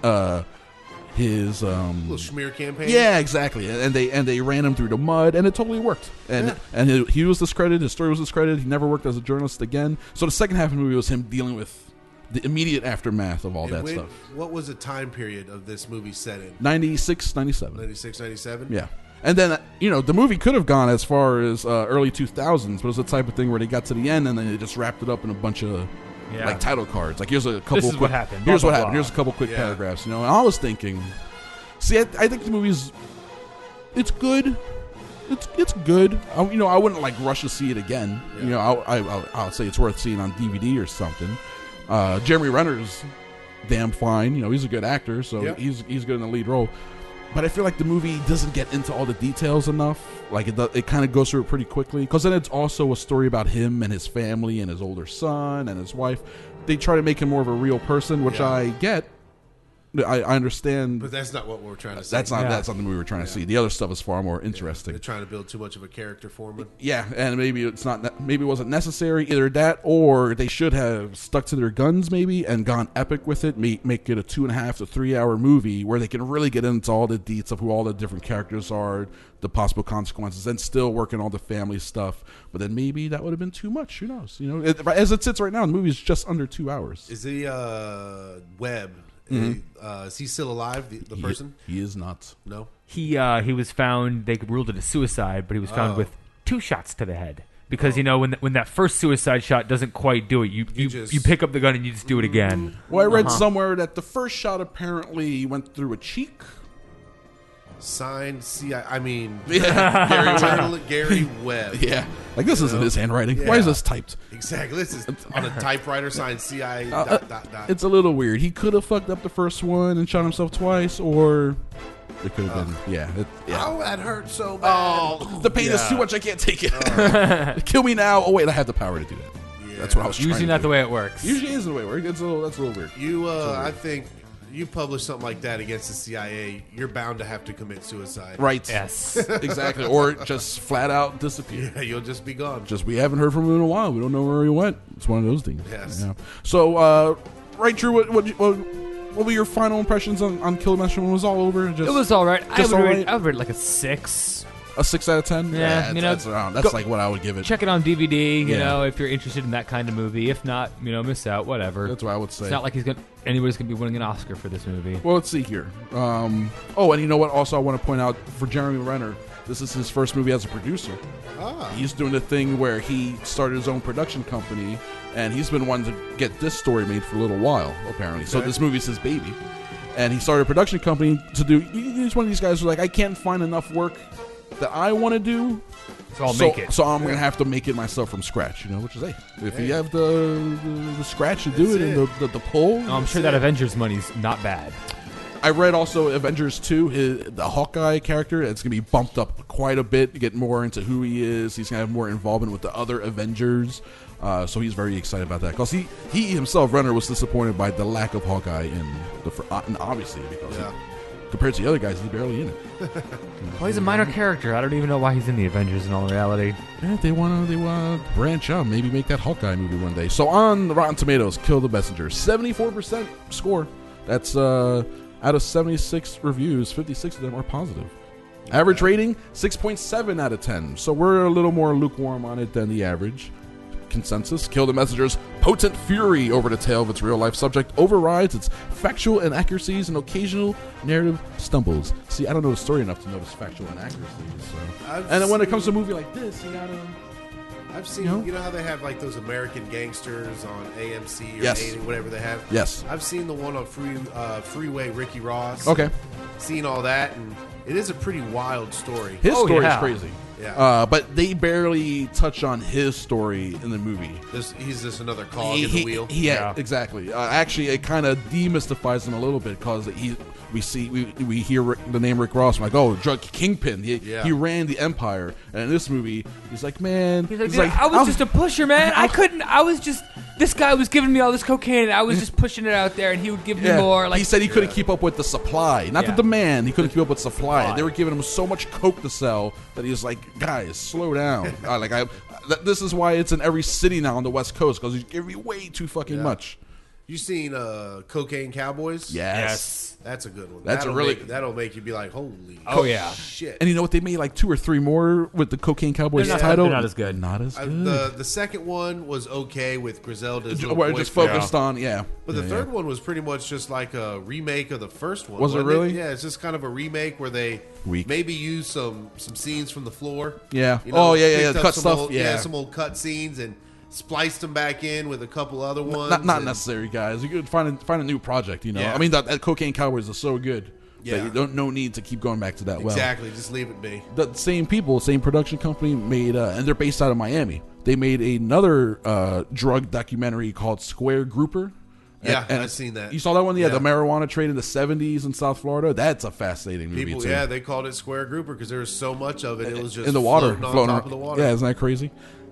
little smear campaign. Yeah, exactly. And they ran him through the mud, and it totally worked. And he was discredited. His story was discredited. He never worked as a journalist again. So the second half of the movie was him dealing with the immediate aftermath of all that stuff. What was the time period of this movie set in? 96, 97. 96, 97? Yeah. And then, the movie could have gone as far as early 2000s, but it was the type of thing where they got to the end and then they just wrapped it up in a bunch of like title cards. Like, here's a couple. This is what happened. Here's blah, what blah, happened. blah. Here's a couple quick paragraphs. And I was thinking, I think the movie's, it's good. It's good. I wouldn't like rush to see it again. I'll say it's worth seeing on DVD or something. Jeremy Renner's damn fine. He's a good actor, so he's good in the lead role. But I feel like the movie doesn't get into all the details enough. Like it kind of goes through it pretty quickly, because then it's also a story about him and his family and his older son and his wife. They try to make him more of a real person, which I get. I understand, but that's not what we're trying to see. That's not the movie we're trying to see. The other stuff is far more interesting. They're trying to build too much of a character for him. Yeah, and maybe it wasn't necessary. Either that, or they should have stuck to their guns, maybe, and gone epic with it. Make it a 2.5 to 3 hour movie where they can really get into all the deets of who all the different characters are, the possible consequences, and still work in all the family stuff. But then maybe that would have been too much. Who knows? As it sits right now, the movie is just under 2 hours. Is the Webb? Is he still alive? The person? He is not. No. He was found. They ruled it a suicide, but he was found with 2 shots to the head. Because when that first suicide shot doesn't quite do it, you pick up the gun and you just do it again. Well, I read somewhere that the first shot apparently went through a cheek. Signed Gary Webb. Yeah, like this isn't his handwriting. Why is this typed? Exactly, this is on a typewriter, signed CIA. It's a little weird. He could have fucked up the first one and shot himself twice, or it could have been. Oh, that hurt so bad. Oh, the pain is too much. I can't take it. Kill me now. Oh wait, I have the power to do that. That's what I was usually trying not to the do. way it works. Usually is the way it works. That's a little weird. I think. You publish something like that against the CIA, you're bound to have to commit suicide. Right. Yes. Exactly. Or just flat out disappear. Yeah, you'll just be gone. We haven't heard from him in a while. We don't know where he went. It's one of those things. Yes. Yeah. So, right, Drew, what were your final impressions on Kill Messenger when it was all over? It was all right. I would rate like a 6. A 6 out of 10? Yeah, that's like what I would give it. Check it on DVD, if you're interested in that kind of movie. If not, miss out, whatever. That's what I would say. It's not like anybody's going to be winning an Oscar for this movie. Well, let's see here. And you know what? Also, I want to point out, for Jeremy Renner, this is his first movie as a producer. He's doing the thing where he started his own production company, and he's been wanting to get this story made for a little while, apparently. Okay. So this movie's his baby. And he started a production company to do... He's one of these guys who's like, I can't find enough work that I want to do, so I'll make it. So I'm going to have to make it myself from scratch, which is, if you have the scratch to do it and the pull. I'm sure that Avengers money's not bad. I read also Avengers 2, the Hawkeye character, it's going to be bumped up quite a bit to get more into who he is. He's going to have more involvement with the other Avengers. So he's very excited about that. Because he himself, Renner, was disappointed by the lack of Hawkeye in obviously, because compared to the other guys, he's barely in it. Well, he's a minor character. I don't even know why he's in the Avengers in all reality. Yeah, they want to branch out, maybe make that Hawkeye movie one day. So on the Rotten Tomatoes, Kill the Messenger, 74% score. That's out of 76 reviews, 56 of them are positive. Average rating, 6.7 out of 10. So we're a little more lukewarm on it than the average. Consensus: Kill the Messenger's potent fury over the tale of its real-life subject overrides its factual inaccuracies and occasional narrative stumbles. See, I don't know the story enough to notice factual inaccuracies. So. And then when it comes to a movie like this, you gotta... I've seen, you know how they have like those American Gangsters on AMC or Yes. whatever they have? Yes. I've seen the one on Freeway, Ricky Ross. Okay. Seen all that, and it is a pretty wild story. His story is crazy. Yeah. But they barely touch on his story in the movie. He's just another cog in the wheel. Yeah, exactly. Actually, it kind of demystifies him a little bit because we hear the name Rick Ross. I'm like, oh, drug kingpin. He ran the empire. And in this movie, he's like, man, he's like, I was just a pusher, man. This guy was giving me all this cocaine, and I was just pushing it out there, and he would give me more. Like, he said he couldn't keep up with the supply, not the demand. He couldn't keep up with supply. They were giving him so much coke to sell that he was like, guys, slow down. This is why it's in every city now on the West Coast, because he's giving me way too fucking much. You seen Cocaine Cowboys? Yes. That's a good one. That'll make you be like, holy shit. And you know what? They made like 2 or 3 more with the Cocaine Cowboys title. They're not as good. Not as good. The second one was okay with Griselda's where it just focused on, But the third one was pretty much just like a remake of the first one. Was it really? Yeah, it's just kind of a remake where they maybe use some scenes from the floor. Yeah. You know, cut stuff. Old, some old cut scenes and spliced them back in with a couple other ones. Not necessary, guys. You could find a new project, you know. Yeah. I mean, that Cocaine Cowboys is so good. Yeah. That you no need to keep going back to that well. Exactly, just leave it be. The same people, same production company made, and they're based out of Miami. They made another drug documentary called Square Grouper. Yeah, and I've seen that. You saw that one? Yeah, the marijuana trade in the 70s in South Florida. That's a fascinating movie, too. Yeah, they called it Square Grouper because there was so much of it. It was just in the water, floating on top of the water. Yeah, isn't that crazy?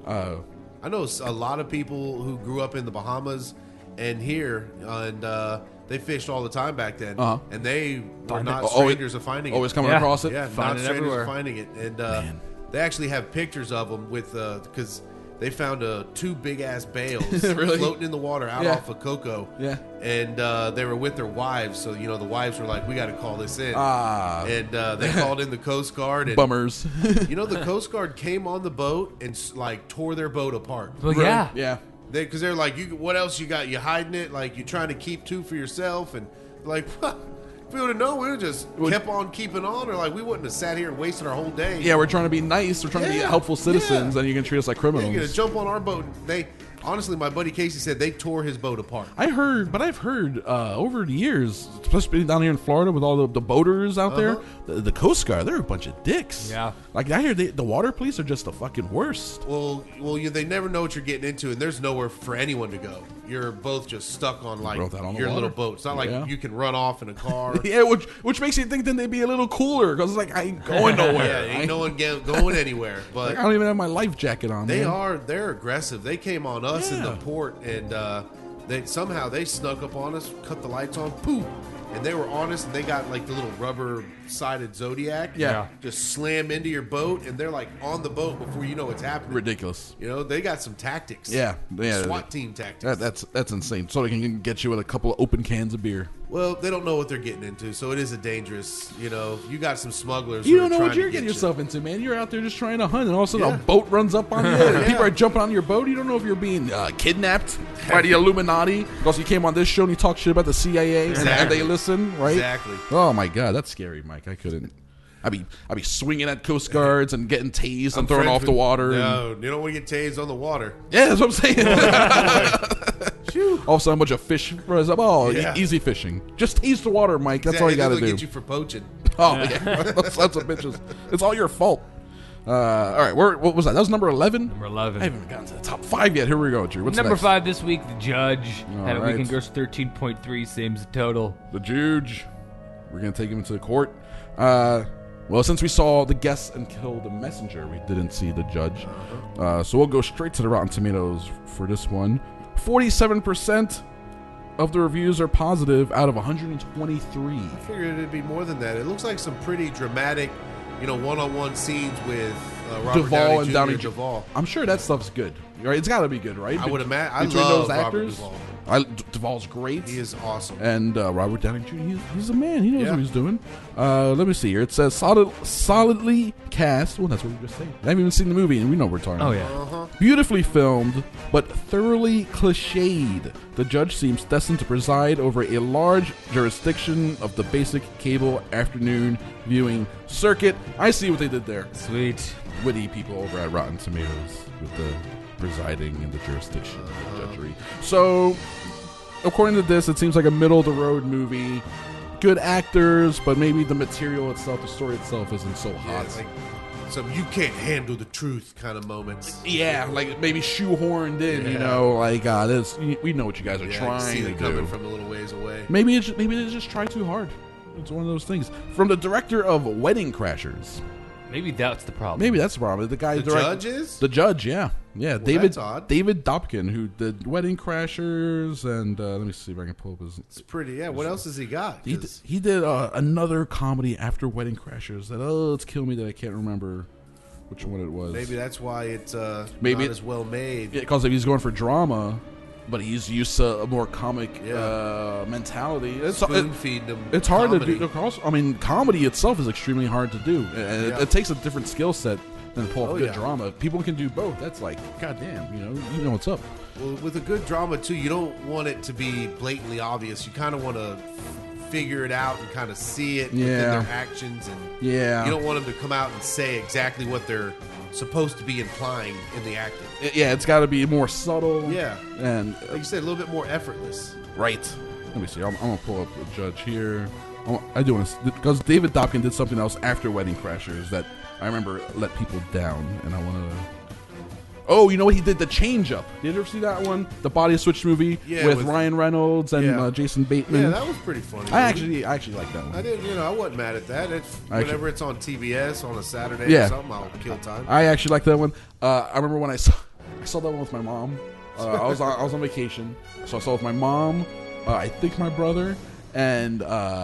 I know a lot of people who grew up in the Bahamas and here, and they fished all the time back then. And they were not strangers of finding it. Always coming across it? Yeah, not strangers of finding it. And they actually have pictures of them with, because they found 2 big-ass bales really? floating in the water out off of Cocoa. Yeah. And they were with their wives, so, the wives were like, we got to call this in. And they called in the Coast Guard. And, bummers. the Coast Guard came on the boat and, tore their boat apart. Well, yeah. Yeah. Because they're like, what else you got? You hiding it? Like, you trying to keep 2 for yourself? And like, if we would have known, we would have just kept on keeping on, or like we wouldn't have sat here and wasted our whole day. Yeah, we're trying to be nice. We're trying to be helpful citizens, and you can treat us like criminals. You're going to jump on our boat. Honestly, my buddy Casey said they tore his boat apart. I've heard over the years, especially down here in Florida with all the boaters out there, the Coast Guard, they're a bunch of dicks. Yeah. Like, I hear the water police are just the fucking worst. Well, they never know what you're getting into, and there's nowhere for anyone to go. You're both just stuck on your little boat. It's not like you can run off in a car. Yeah, which makes you think then they'd be a little cooler because it's like I ain't going nowhere. Ain't no one going anywhere. But like, I don't even have my life jacket on. They're aggressive. They came on us in the port, and they snuck up on us, cut the lights on, poof. And they were on us, and they got like the little rubber-sided Zodiac. Yeah. Just slam into your boat, and they're like on the boat before you know what's happening. Ridiculous. They got some tactics. Yeah. SWAT team tactics. That's insane. So they can get you with a couple of open cans of beer. Well, they don't know what they're getting into, so it is a dangerous, you got some smugglers. You don't know what you're getting yourself into, man. You're out there just trying to hunt, and all of a sudden a boat runs up on you, and people are jumping on your boat. You don't know if you're being kidnapped by the Illuminati because you came on this show and you talk shit about the CIA, and they listen, right? Exactly. Oh my God, that's scary, Mike. I couldn't. I'd be swinging at Coast Guards and getting tased and thrown off the water. No, you don't want to get tased on the water. Yeah, that's what I'm saying. All of a sudden, a bunch of fish rise up. Oh, easy fishing. Just tase the water, Mike. That's all you got to do. Get you for poaching. Oh, yeah. That's what bitches. It's all your fault. All right, what was that? That was number 11? Number 11. I haven't even gotten to the top 5 yet. Here we go, Drew. What's number next? 5 this week, The Judge. Had a right. weekend gross 13.3, same as the total. The Judge. We're going to take him into the court. Well, since we saw The Guest and Kill the Messenger, we didn't see The Judge. So we'll go straight to the Rotten Tomatoes for this one. 47% of the reviews are positive out of 123. I figured it'd be more than that. It looks like some pretty dramatic, one-on-one scenes with Robert Duvall Downey Jr. and Downey Duvall. I'm sure that stuff's good. Right? It's got to be good, right? I would imagine. I Between love those actors, Robert Duvall. Duvall's great. He is awesome. And Robert Downey Jr. He's a man. He knows Yeah. what he's doing. Let me see here. It says solidly cast. Well, that's what we just said. I haven't even seen the movie, and we know what we're talking about. yeah. Beautifully filmed, but thoroughly cliched. The judge seems destined to preside over a large jurisdiction of the basic cable afternoon viewing circuit. I see what they did there. Sweet. Witty people over at Rotten Tomatoes with the presiding in the jurisdiction of the judgery. So, according to this, it seems like a middle-of-the-road movie. Good actors, but maybe the material itself, the story itself, isn't so hot. Like some you can't handle the truth kind of moments. Yeah, like maybe shoehorned in, like this. We know what you guys are trying to coming do. from a little ways away. Maybe they just try too hard. It's one of those things. From the director of Wedding Crashers. Maybe that's the problem. Maybe that's the problem. The guy, The judge is? the judge. Yeah. Well, David that's odd. David Dobkin, who did Wedding Crashers, and let me see if I can pull up his. It's pretty. Yeah. What else has he got? He did another comedy after Wedding Crashers that it's killing me that I can't remember which one it was. Maybe that's why it's not Maybe as well made. because if he's going for drama, but he's used to a more comic mentality. Spoon feeding him. It's hard comedy. to do. I mean, comedy itself is extremely hard to do, and it takes a different skill set than pull off good drama. People can do both. That's like, goddamn, you know what's up. Well, with a good drama too, you don't want it to be blatantly obvious. You kind of want to figure it out and kind of see it within their actions, and you don't want them to come out and say exactly what they're supposed to be implying in the acting. Yeah, it's got to be more subtle. Yeah, and like you said, a little bit more effortless. Right. Let me see. I'm gonna pull up the judge here. I do want to, because David Dobkin did something else after Wedding Crashers that I remember let people down, and I want to. Oh, you know what he did? The Change Up. Did you ever see that one? The body switch movie with Ryan Reynolds and Jason Bateman. Yeah, that was pretty funny. I actually like that one. I did. I wasn't mad at that. Whenever it's on TBS on a Saturday or something, I'll kill time. I actually like that one. I remember when I saw that one with my mom. I was on vacation, so I saw it with my mom. I think my brother and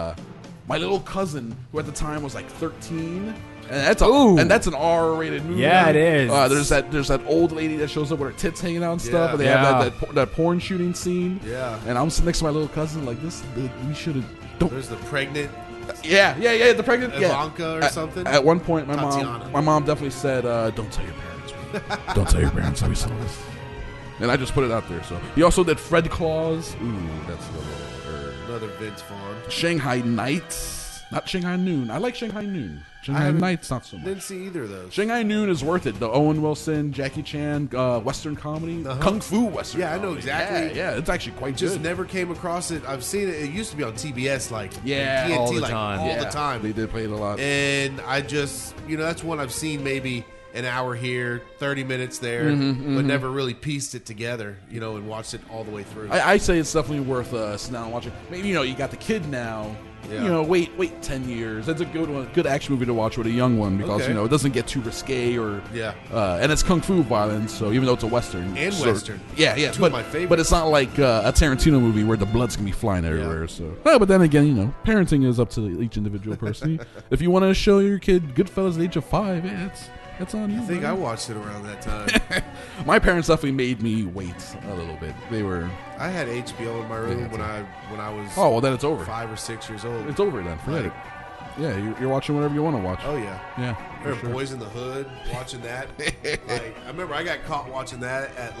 my little cousin, who at the time was like 13. And that's an R-rated movie. Yeah, it is. There's that old lady that shows up with her tits hanging out and stuff, and they have that porn shooting scene. Yeah. And I'm sitting next to my little cousin like this. We should have. There's the pregnant. Yeah. The pregnant Ivanka or something. At one point, my Tatiana. mom definitely said, "Don't tell your parents. Don't tell your parents how we saw this." And I just put it out there. So he also did Fred Claus. Ooh, that's another Vince Vaughn. Shanghai Nights, not Shanghai Noon. I like Shanghai Noon. Shanghai Nights, not so much. Didn't see either of those. Shanghai Noon is worth it. The Owen Wilson, Jackie Chan, Western comedy, Kung Fu Western. Yeah, I know comedy. exactly. Yeah, it's actually quite Just good. never came across it. I've seen it. It used to be on TBS, like TNT, all the like time. all the time. They did play it a lot. And I just, that's one I've seen maybe an hour here, 30 minutes there, but never really pieced it together, and watched it all the way through. I say it's definitely worth sitting down and watching. Maybe you got the kid now. Yeah. Wait 10 years. That's a good one, good action movie to watch with a young one because it doesn't get too risque or and it's kung fu violence. So even though it's a western and western, two of my favorites. But it's not like a Tarantino movie where the blood's gonna be flying everywhere. So, but then again, parenting is up to each individual person. If you want to show your kid Goodfellas at the age of 5, that's on you. I think I watched it around that time. My parents definitely made me wait a little bit. I had HBO in my room when I was. Oh well, then it's over. 5 or 6 years old. It's over then. Forget it. Yeah, you're watching whatever you want to watch. Oh yeah, yeah. I remember Boys in the Hood watching that. I remember I got caught watching that at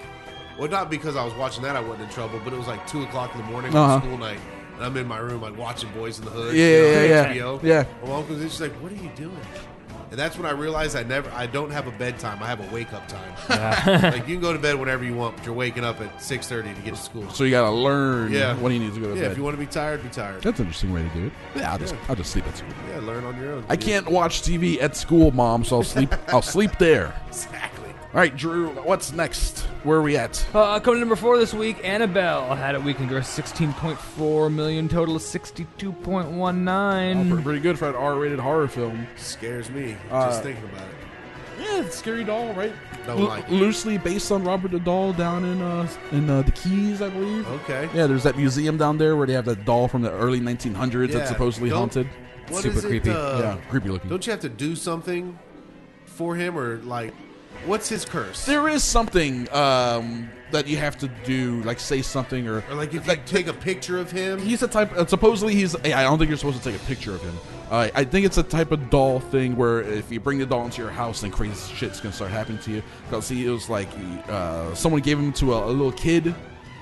not because I was watching that I wasn't in trouble, but it was like 2:00 in the morning on school night. And I'm in my room, watching Boys in the Hood. HBO. Yeah. My uncle was just like, "What are you doing?" And that's when I realized I don't have a bedtime. I have a wake up time. Yeah. Like you can go to bed whenever you want, but you're waking up at 6:30 to get to school. So you got to learn when you need to go to bed. Yeah, if you want to be tired, be tired. That's an interesting way to do it. Yeah, I'll just sleep at school. Yeah, learn on your own. I can't watch TV at school, Mom, so I'll sleep there. Exactly. All right, Drew, what's next? Where are we at? Coming to number 4 this week, Annabelle had a weekend gross $16.4 million, total of $62.19. Pretty good for an R-rated horror film. Scares me just thinking about it. Yeah, Scary Doll, right? Don't like it. Loosely based on Robert the Doll down in the Keys, I believe. Okay. Yeah, there's that museum down there where they have that doll from the early 1900s that's supposedly haunted. What Super is it, creepy. Yeah, creepy looking. Don't you have to do something for him, or like, what's his curse? There is something that you have to do, like say something, or like if you take a picture of him. He's a type. Supposedly, he's. I don't think you're supposed to take a picture of him. I think it's a type of doll thing where if you bring the doll into your house, then crazy shit's gonna start happening to you. Because it was like someone gave him to a little kid.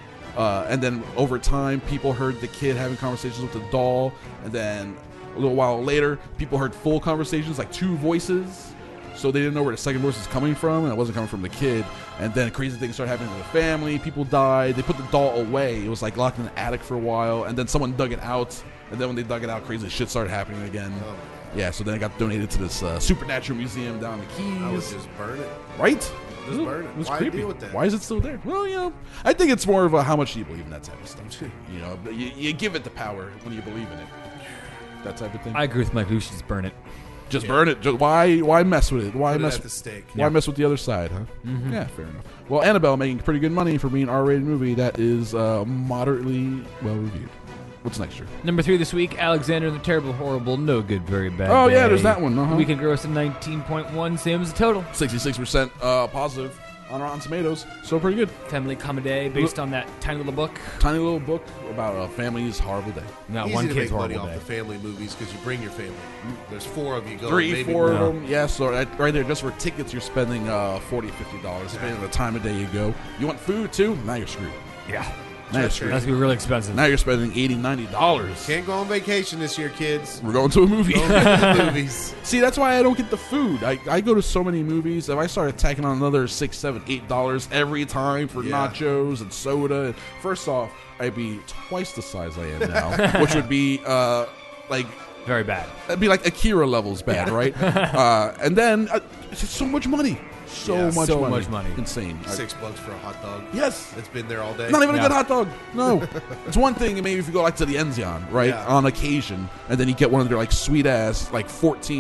And then over time, people heard the kid having conversations with the doll, and then a little while later, people heard full conversations, like 2 voices. So they didn't know where the second voice was coming from, and it wasn't coming from the kid. And then crazy things started happening to the family. People died. They put the doll away. It was like locked in the attic for a while, and then someone dug it out. And then when they dug it out, crazy shit started happening again. Oh. Yeah, so then it got donated to this supernatural museum down in the Keys. I would just burn it. Right? Just burn it. It was Why creepy. deal with that? Why is it still there? Well, you know, I think it's more of a how much do you believe in that type of stuff. You know, but you give it the power when you believe in it. That type of thing. I agree with Mike. We should just burn it. Just burn it. Why mess with it? Why Put it mess at the stake. Why mess with the other side, huh? Mm-hmm. Yeah, fair enough. Well, Annabelle making pretty good money for being an R-rated movie that is moderately well reviewed. What's next year? Number 3 this week, Alexander the Terrible, Horrible, No Good, Very Bad. Oh, yeah, Day. there's that one. Uh-huh. Weekend gross of 19.1, same as the total. 66% positive on Rotten Tomatoes, so pretty good. Family comedy based on that tiny little book. Tiny little book about a family's horrible day. Not Easy one to kid's make money horrible off day. the family movies because you bring your family. There's 4 of you going. 3, maybe 4 more. of them. Yeah, so right there, just for tickets, you're spending $40, $50, depending on the time of day you go. You want food, too? Now you're screwed. Yeah. Now you're screwed. That's going to be really expensive. Now you're spending $80, $90. Can't go on vacation this year, kids. We're going to a movie. Going to the movies. See, that's why I don't get the food. I go to so many movies. If I started tacking on another $6, $7, $8 every time for nachos and soda, first off, I'd be twice the size I am now, which would be like very bad. That'd be like Akira levels bad, right? And then it's just so much money. So much money. Insane. $6 for a hot dog. Yes. It's been there all day. Not even a good hot dog. No. It's one thing maybe if you go like to the Enzion, right? Yeah. On occasion, and then you get one of their like sweet ass like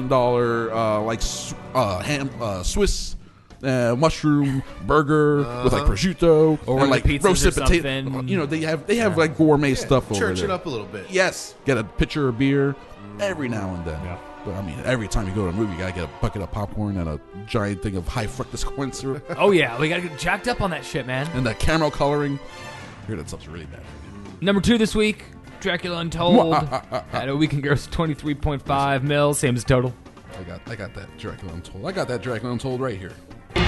$14 like Swiss mushroom burger with like prosciutto or and like roasted potato. something. You know, they have like gourmet stuff over there. Church it up a little bit. Yes. Get a pitcher of beer every now and then. Yeah. But I mean, every time you go to a movie, you gotta get a bucket of popcorn and a giant thing of high fructose corn syrup. Oh yeah, we gotta get jacked up on that shit, man. And the caramel coloring. I hear that stuff's really bad. Number 2 this week, Dracula Untold. Had a weekend gross 23.5 mil, same as total. I got that Dracula Untold. I got that Dracula Untold right here.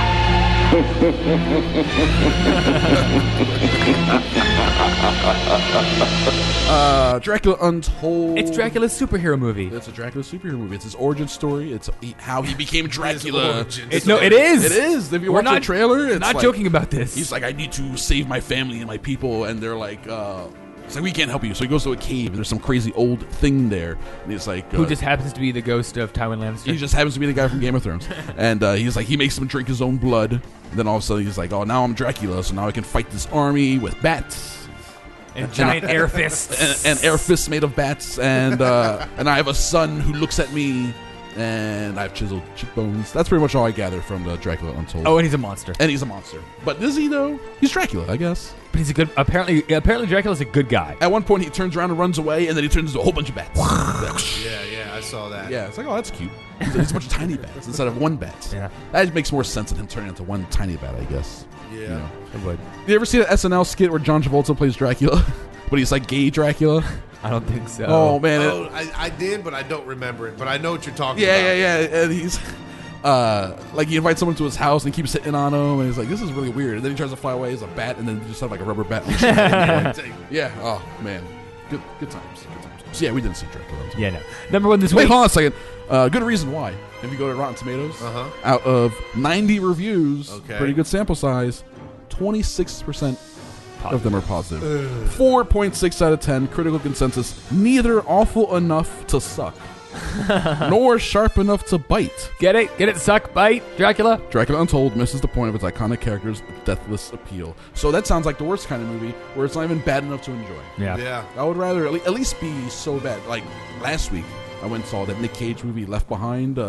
Dracula Untold. It's Dracula's superhero movie. It's a Dracula superhero movie. It's his origin story. It's how he became Dracula. It is. It is. If you watch the trailer, it's not like, joking about this. He's like, I need to save my family and my people, and they're like, it's like, we can't help you. So he goes to a cave, and there's some crazy old thing there, and he's like, who just happens to be the ghost of Tywin Lannister. He just happens to be the guy from Game of Thrones, and he's like, he makes him drink his own blood. And then all of a sudden, he's like, oh, now I'm Dracula, so now I can fight this army with bats. And giant air fists. And air fists made of bats. And I have a son who looks at me, and I have chiseled cheekbones. That's pretty much all I gather from the Dracula Untold. Oh, and he's a monster. But is he, though? He's Dracula, I guess. But he's a good... Apparently Dracula's a good guy. At one point, he turns around and runs away, and then he turns into a whole bunch of bats. Yeah, I saw that. Yeah, it's like, oh, that's cute. It's a bunch of tiny bats instead of one bat. Yeah. That makes more sense than him turning into one tiny bat, I guess. Yeah. You know. It would. You ever see that SNL skit where John Travolta plays Dracula? But he's like gay Dracula? I don't think so. Oh, man. I did, but I don't remember it. But I know what you're talking about. Yeah. And he's... like he invites someone to his house and keeps hitting on him, and he's like, "This is really weird." And then he tries to fly away as a bat, and then just have like a rubber bat. Yeah. Oh man, good times. So yeah, we didn't see Dracula. Yeah, no. Number 1 this week. Wait, hold on a second. Good reason why. If you go to Rotten Tomatoes, out of 90 reviews, pretty good sample size, 26% of them are positive. 4.6 out of 10 critical consensus. Neither awful enough to suck. Nor sharp enough to bite. Get it? Suck, bite, Dracula? Dracula Untold misses the point of its iconic character's deathless appeal. So that sounds like the worst kind of movie, where it's not even bad enough to enjoy. Yeah. I would rather at least be so bad. Like last week, I went and saw that Nick Cage movie, Left Behind.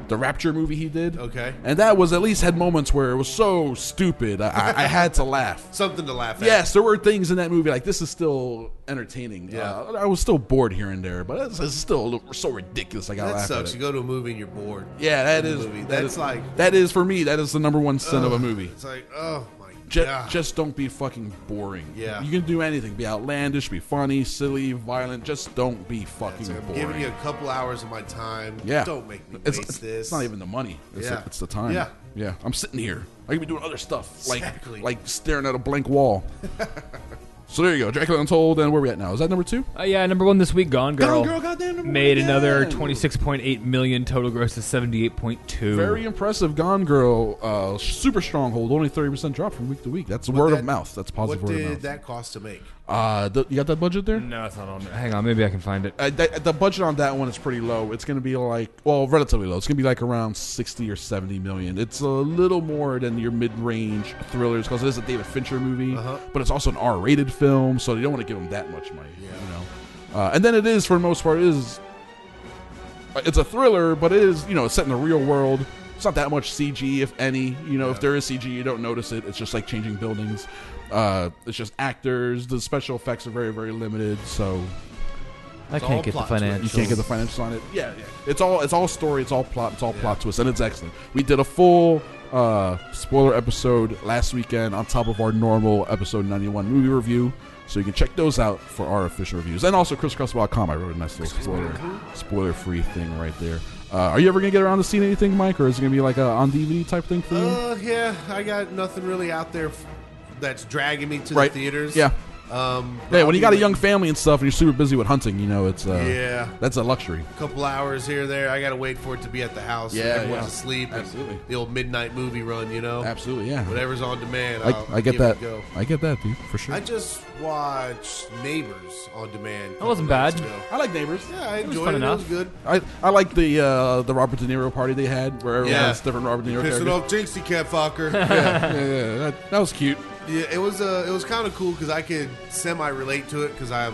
the Rapture movie he did. Okay. And that was at least had moments where it was so stupid. I had to laugh. Something to laugh at. Yes, there were things in that movie like this is still entertaining. Yeah. I was still bored here and there, but it's still so ridiculous. I got to laugh sucks. at it. You go to a movie and you're bored. Yeah, that is for me. That is the number one sin of a movie. It's like, oh my god, just don't be fucking boring. Yeah. You can do anything. Be outlandish, be funny, silly, violent. Just don't be fucking I'm boring. giving you a couple hours of my time. Yeah. Don't make me waste this. It's not even the money. It's the time. Yeah. Yeah. I'm sitting here. I could be doing other stuff. Exactly. Like staring at a blank wall. So there you go. Dracula Untold, and where are we at now? Is that number 2? Yeah, number 1 this week, Gone Girl. Gone Girl, goddamn, number made 1 another again. $26.8 million, total gross of 78.2. Very impressive. Gone Girl, super stronghold, only 30% drop from week to week. That's word of mouth. That's positive word of mouth. What did that cost to make? You got that budget there? No, it's not on there. Hang on, maybe I can find it. The budget on that one is pretty low. It's going to be relatively low. It's going to be like around 60 or 70 million. It's a little more than your mid-range thrillers because it is a David Fincher movie, but it's also an R-rated film, so you don't want to give them that much money. Yeah. You know, and then it is for the most part it's a thriller, but it is it's set in the real world. It's not that much CG, if any. If there is CG, you don't notice it. It's just like changing buildings. It's just actors. The special effects are very, very limited. So I can't get the financials. You can't get the financials on it. Yeah. It's all story. It's all plot. It's all plot twist, and it's excellent. We did a full spoiler episode last weekend on top of our normal episode 91 movie review. So you can check those out for our official reviews. And also ChrisCrosswell.com. I wrote a nice little spoiler-free thing right there. Are you ever going to get around to seeing anything, Mike? Or is it going to be like a on DVD type thing for you? Yeah. I got nothing really out there that's dragging me to the theaters. Yeah. When you got a young family and stuff and you're super busy with hunting, it's that's a luxury. A couple hours here or there. I got to wait for it to be at the house. Yeah, everyone's asleep. Absolutely. The old midnight movie run, Absolutely, yeah. Whatever's on demand, I get that. I get that, dude, for sure. I just watched Neighbors on demand. That wasn't bad. I like Neighbors. Yeah, I enjoyed it. It was good. I like the Robert De Niro party they had where everyone has different Robert De Niro characters. Pissing off Jinxie Cat Fucker. yeah. That was cute. Yeah, it was kind of cool because I could semi-relate to it because I'm,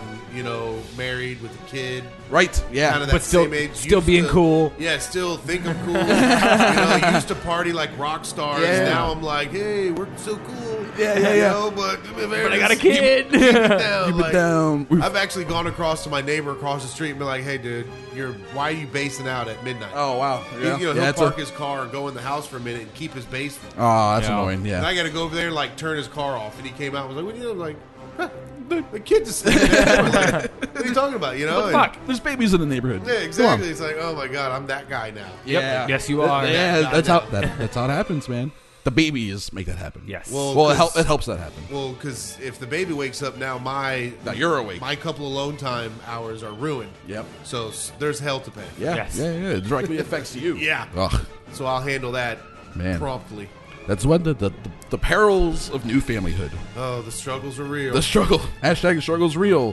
married with a kid. Right, yeah. Kind of that but still, same age. Still being cool. Yeah, still think I'm cool. Used to party like rock stars. Yeah. Now I'm like, hey, we're so cool. Yeah. But I got a kid. Keep it down. down. I've actually gone across to my neighbor across the street and been like, hey, dude, why are you basing out at midnight? Oh, wow. Yeah. He'll park his car and go in the house for a minute and keep his basement. Oh, that's annoying, yeah. And I got to go over there and, turn his car off. And he came out and was like, what are you doing? I'm like, the kid just sitting there. What are you talking about, What the fuck? There's babies in the neighborhood. Yeah, exactly. It's like, oh, my God, I'm that guy now. Yeah. Yes, you are. Yeah, that's how it happens, man. The babies make that happen. Yes. Well, it helps that happen. Well, because if the baby wakes up now, you're awake. My couple of alone time hours are ruined. Yep. So there's hell to pay. Yeah. Yes. Yeah. It directly affects you. Yeah. Ugh. So I'll handle that promptly. That's what the perils of new familyhood. Oh, the struggles are real. The struggle. Hashtag the struggle's real.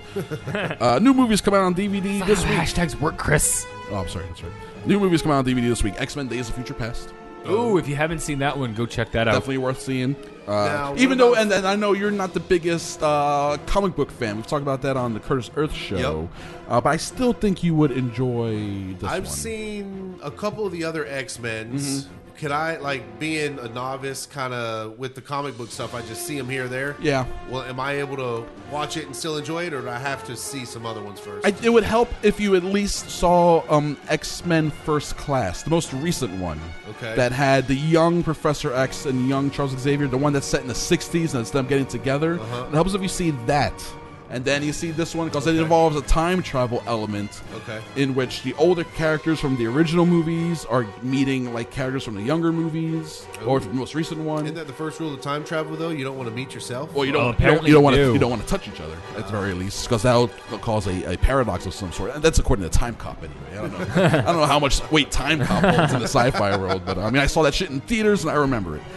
New movies come out on DVD this week. Hashtags work, Chris. Oh, I'm sorry. That's right. New movies come out on DVD this week. X-Men Days of Future Past. Ooh, if you haven't seen that one, go check that out. Definitely worth seeing. Now, even though, and I know you're not the biggest comic book fan. We've talked about that on the Curtis Earth show. But I still think you would enjoy this one. I've seen a couple of the other X-Men's. Mm-hmm. Could I, being a novice kind of with the comic book stuff, I just see them here or there? Yeah. Well, am I able to watch it and still enjoy it, or do I have to see some other ones first? It would help if you at least saw X-Men First Class, the most recent one. Okay. That had the young Professor X and young Charles Xavier, the one that's set in the 60s and it's them getting together. It helps if you see that. And then you see this one because it involves a time travel element in which the older characters from the original movies are meeting characters from the younger movies or from the most recent one. Isn't that the first rule of time travel, though? You don't want to meet yourself? Well, you don't want to touch each other at the very least because that'll cause a paradox of some sort. And that's according to Time Cop anyway. I don't know. I don't know how much weight Time Cop holds in the sci-fi world, but I saw that shit in theaters and I remember it.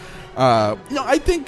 I think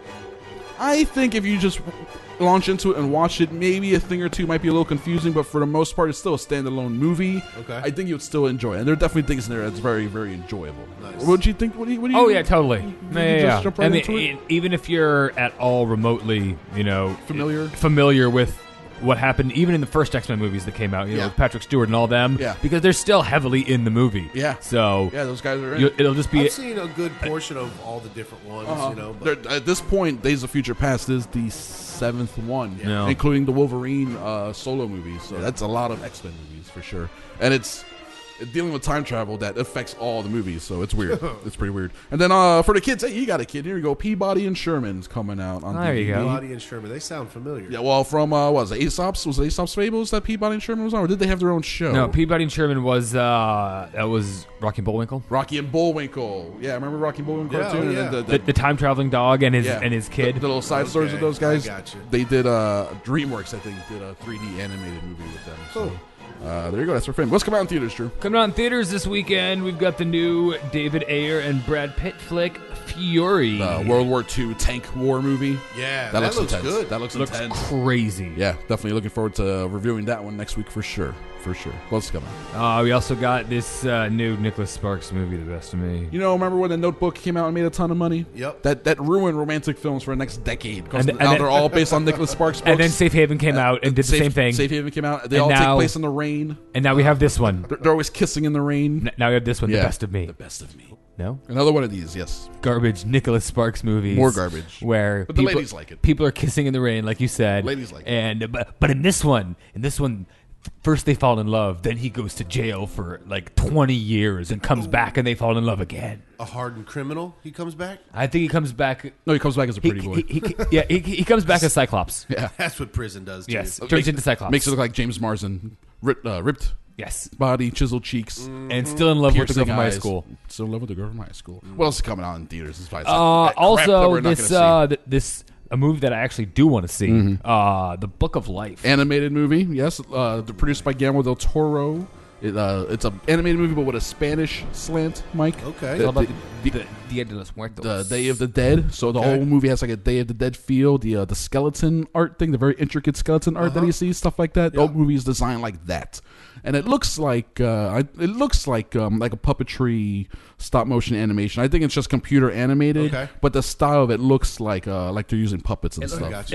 if you just launch into it and watch it, maybe a thing or two might be a little confusing, but for the most part, it's still a standalone movie. Okay. I think you would still enjoy it. And there are definitely things in there that's very, very enjoyable. Nice. What do you think? What do you Oh, yeah, totally. Just jump right into it? Even if you're at all remotely, familiar with what happened even in the first X-Men movies that came out, you know, with Patrick Stewart and all them, Yeah. because they're still heavily in the movie. Yeah. So yeah, those guys are in. it'll just be I've seen a good portion of all the different ones, you know. But At this point, Days of Future Past is the 7th one, Yeah. including the Wolverine solo movies. So that's a lot of X-Men movies for sure. And it's dealing with time travel that affects all the movies, so it's weird. It's pretty weird. And then for the kids, hey, you got a kid. Here you go. Peabody and Sherman's coming out on There you DVD. go. Peabody and Sherman, they sound familiar. Yeah, well, from what was it, Aesop's? Was it Aesop's Fables that Peabody and Sherman was on, or did they have their own show? No, Peabody and Sherman was that was Rocky and Bullwinkle. Rocky and Bullwinkle. Yeah, remember Rocky and Bullwinkle cartoon? yeah. And then The time traveling dog and his yeah, and his kid. The little side stories of those guys. I got you. They did DreamWorks, I think, did a 3D animated movie with them. So there you go. That's for fame. What's coming out in theaters, Drew? Coming out in theaters this weekend, we've got the new David Ayer and Brad Pitt flick, Fury. The World War II tank war movie. Yeah, that looks looks intense. good. That looks intense. Crazy. Yeah, definitely looking forward to reviewing that one next week for sure. For sure. What's coming? We also got this new Nicholas Sparks movie, The Best of Me. You know, remember when The Notebook came out and made a ton of money? Yep. That ruined romantic films for the next decade. Because And now then- they're all based on Nicholas Sparks books. And then Safe Haven came out and did the same thing. Safe Haven came out. They And all now- take place in the rain. And now we have this one. They're always kissing in the rain. Now we have this one, Yeah. The Best of Me. The Best of Me. No? Another one of these, yes. Garbage Nicholas Sparks movies. More garbage. Where But the ladies like it. People are kissing in the rain, like you said. Ladies like it. And but in this one, first they fall in love, then he goes to jail for like 20 years and comes back and they fall in love again. A hardened criminal, he comes back? I think he comes back. No, he comes back as a pretty boy. He comes back as Cyclops. Yeah. That's what prison does to Yes, you. turns into Cyclops. Makes it look like James Marsden. Ripped Yes. body, chiseled cheeks. And still in love with the girl piercing from high eyes. school. Still in love with the girl from high school. What else is coming out in theaters? This is probably that crap that Also, we're not this gonna see. this a movie that I actually do want to see. The Book of Life. Animated movie, yes. Produced by Guillermo del Toro. It's an animated movie, but with a Spanish slant, Mike. Okay. It's all about the Dia de los Muertos. The Day of the Dead. So the whole movie has like a Day of the Dead feel. The skeleton art thing, the very intricate skeleton art that you see, stuff like that. The whole movie is designed like that, and it looks like like a puppetry stop motion animation. I think it's just computer animated, but the style of it looks like they're using puppets and stuff.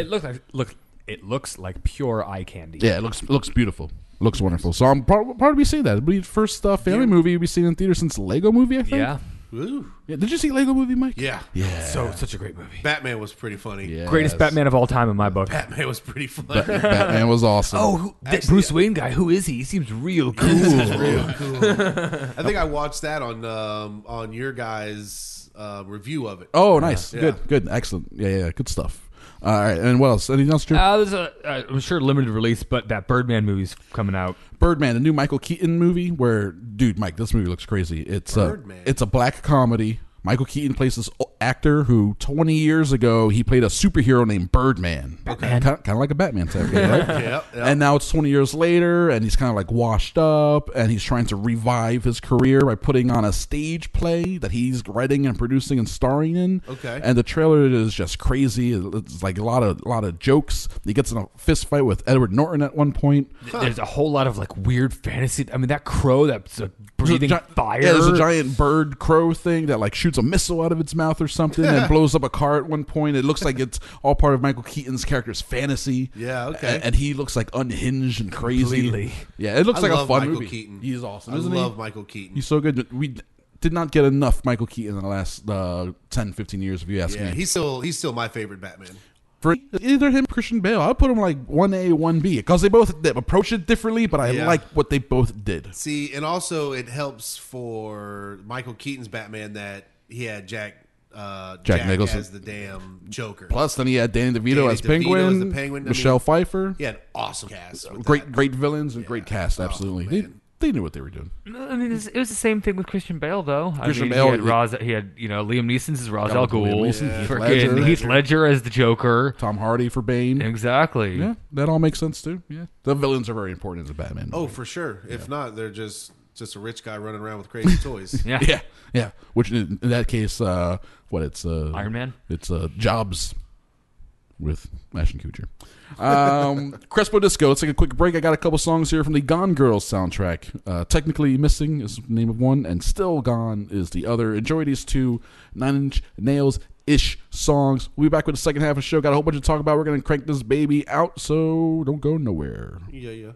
It looks like pure eye candy. Yeah, it looks beautiful. Looks wonderful. So I'm probably seeing that. It'll be the first family movie we've seen in theater since Lego Movie, I think. Yeah. Ooh. Yeah. Did you see Lego Movie, Mike? Yeah. Yeah. Such a great movie. Batman was pretty funny. Yes. Greatest Batman of all time in my book. Batman was pretty funny. Batman was awesome. That Bruce Wayne guy, who is he? He seems real cool. Real cool. I think I watched that on your guys' review of it. Oh, nice. Yeah. Good. Excellent. Yeah. Good stuff. All right. And what else? Anything else, Drew? There's I'm sure limited release, but that Birdman movie's coming out. Birdman, the new Michael Keaton movie where, dude, Mike, this movie looks crazy. It's a black comedy. Michael Keaton plays this actor who 20 years ago he played a superhero named Birdman. Batman. Kind of like a Batman type guy, right? Yep. And now it's 20 years later, and he's kind of like washed up, and he's trying to revive his career by putting on a stage play that he's writing and producing and starring in. Okay. And the trailer is just crazy. It's like a lot of jokes. He gets in a fist fight with Edward Norton at one point. There's a whole lot of like weird fantasy. I mean, that crow that's breathing fire. Yeah, there's a giant bird crow thing that like shoots a missile out of its mouth or something and blows up a car at one point. It looks like it's all part of Michael Keaton's character's fantasy. Yeah, okay. And he looks like unhinged and crazy. Completely. Yeah, it looks like a fun Michael movie. Keaton. He's awesome, I isn't he? love Michael Keaton. He's so good. We did not get enough Michael Keaton in the last 10, 15 years, if you ask me. He's still my favorite Batman. For either him or Christian Bale, I'd put him like 1A, 1B because they both approach it differently, but I like what they both did. See, and also it helps for Michael Keaton's Batman that he had Jack Nicholson as the damn Joker. Plus, then he had Danny DeVito as Penguin, Michelle Pfeiffer. He had an awesome cast. Great villains and great cast, absolutely. They knew what they were doing. I mean, it was the same thing with Christian Bale, though. Christian Bale, he had Liam Neeson's as Ra's al Ghul, Heath Heath Ledger as the Joker, Tom Hardy for Bane. Exactly. Yeah, that all makes sense too. Yeah, the villains are very important as a Batman movie. Oh, for sure. If not, they're just a rich guy running around with crazy toys. yeah. Which in that case, it's Iron Man. It's Jobs with Ashton Kutcher. Crespo Disco. Let's take a quick break. I got a couple songs here from the Gone Girls soundtrack. Technically Missing is the name of one, and Still Gone is the other. Enjoy these two. 9 Inch Nails ish songs. We'll be back with the second half of the show. Got a whole bunch to talk about. We're going to crank this baby out, so don't go nowhere. Yeah.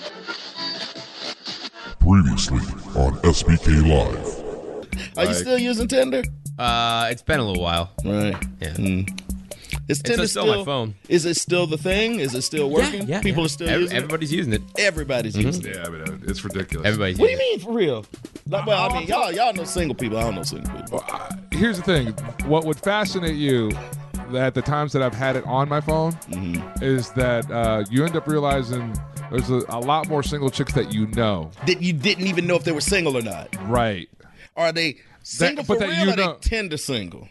Previously on SBK Live. Are you still using Tinder? It's been a little while. Right. Yeah. Is Tinder still my phone? Is it still the thing? Is it still working? Yeah. People are still using it? Everybody's using it. Everybody's using it. Yeah, I mean, it's ridiculous. Everybody's What do you mean for real? Like, well, I mean, y'all know single people. I don't know single people. Well, here's the thing. What would fascinate you at the times that I've had it on my phone is that you end up realizing there's a lot more single chicks that you know. That you didn't even know if they were single or not. Right. Are they single for real or they Tinder single?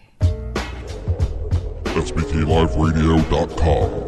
SBKLiveRadio.com.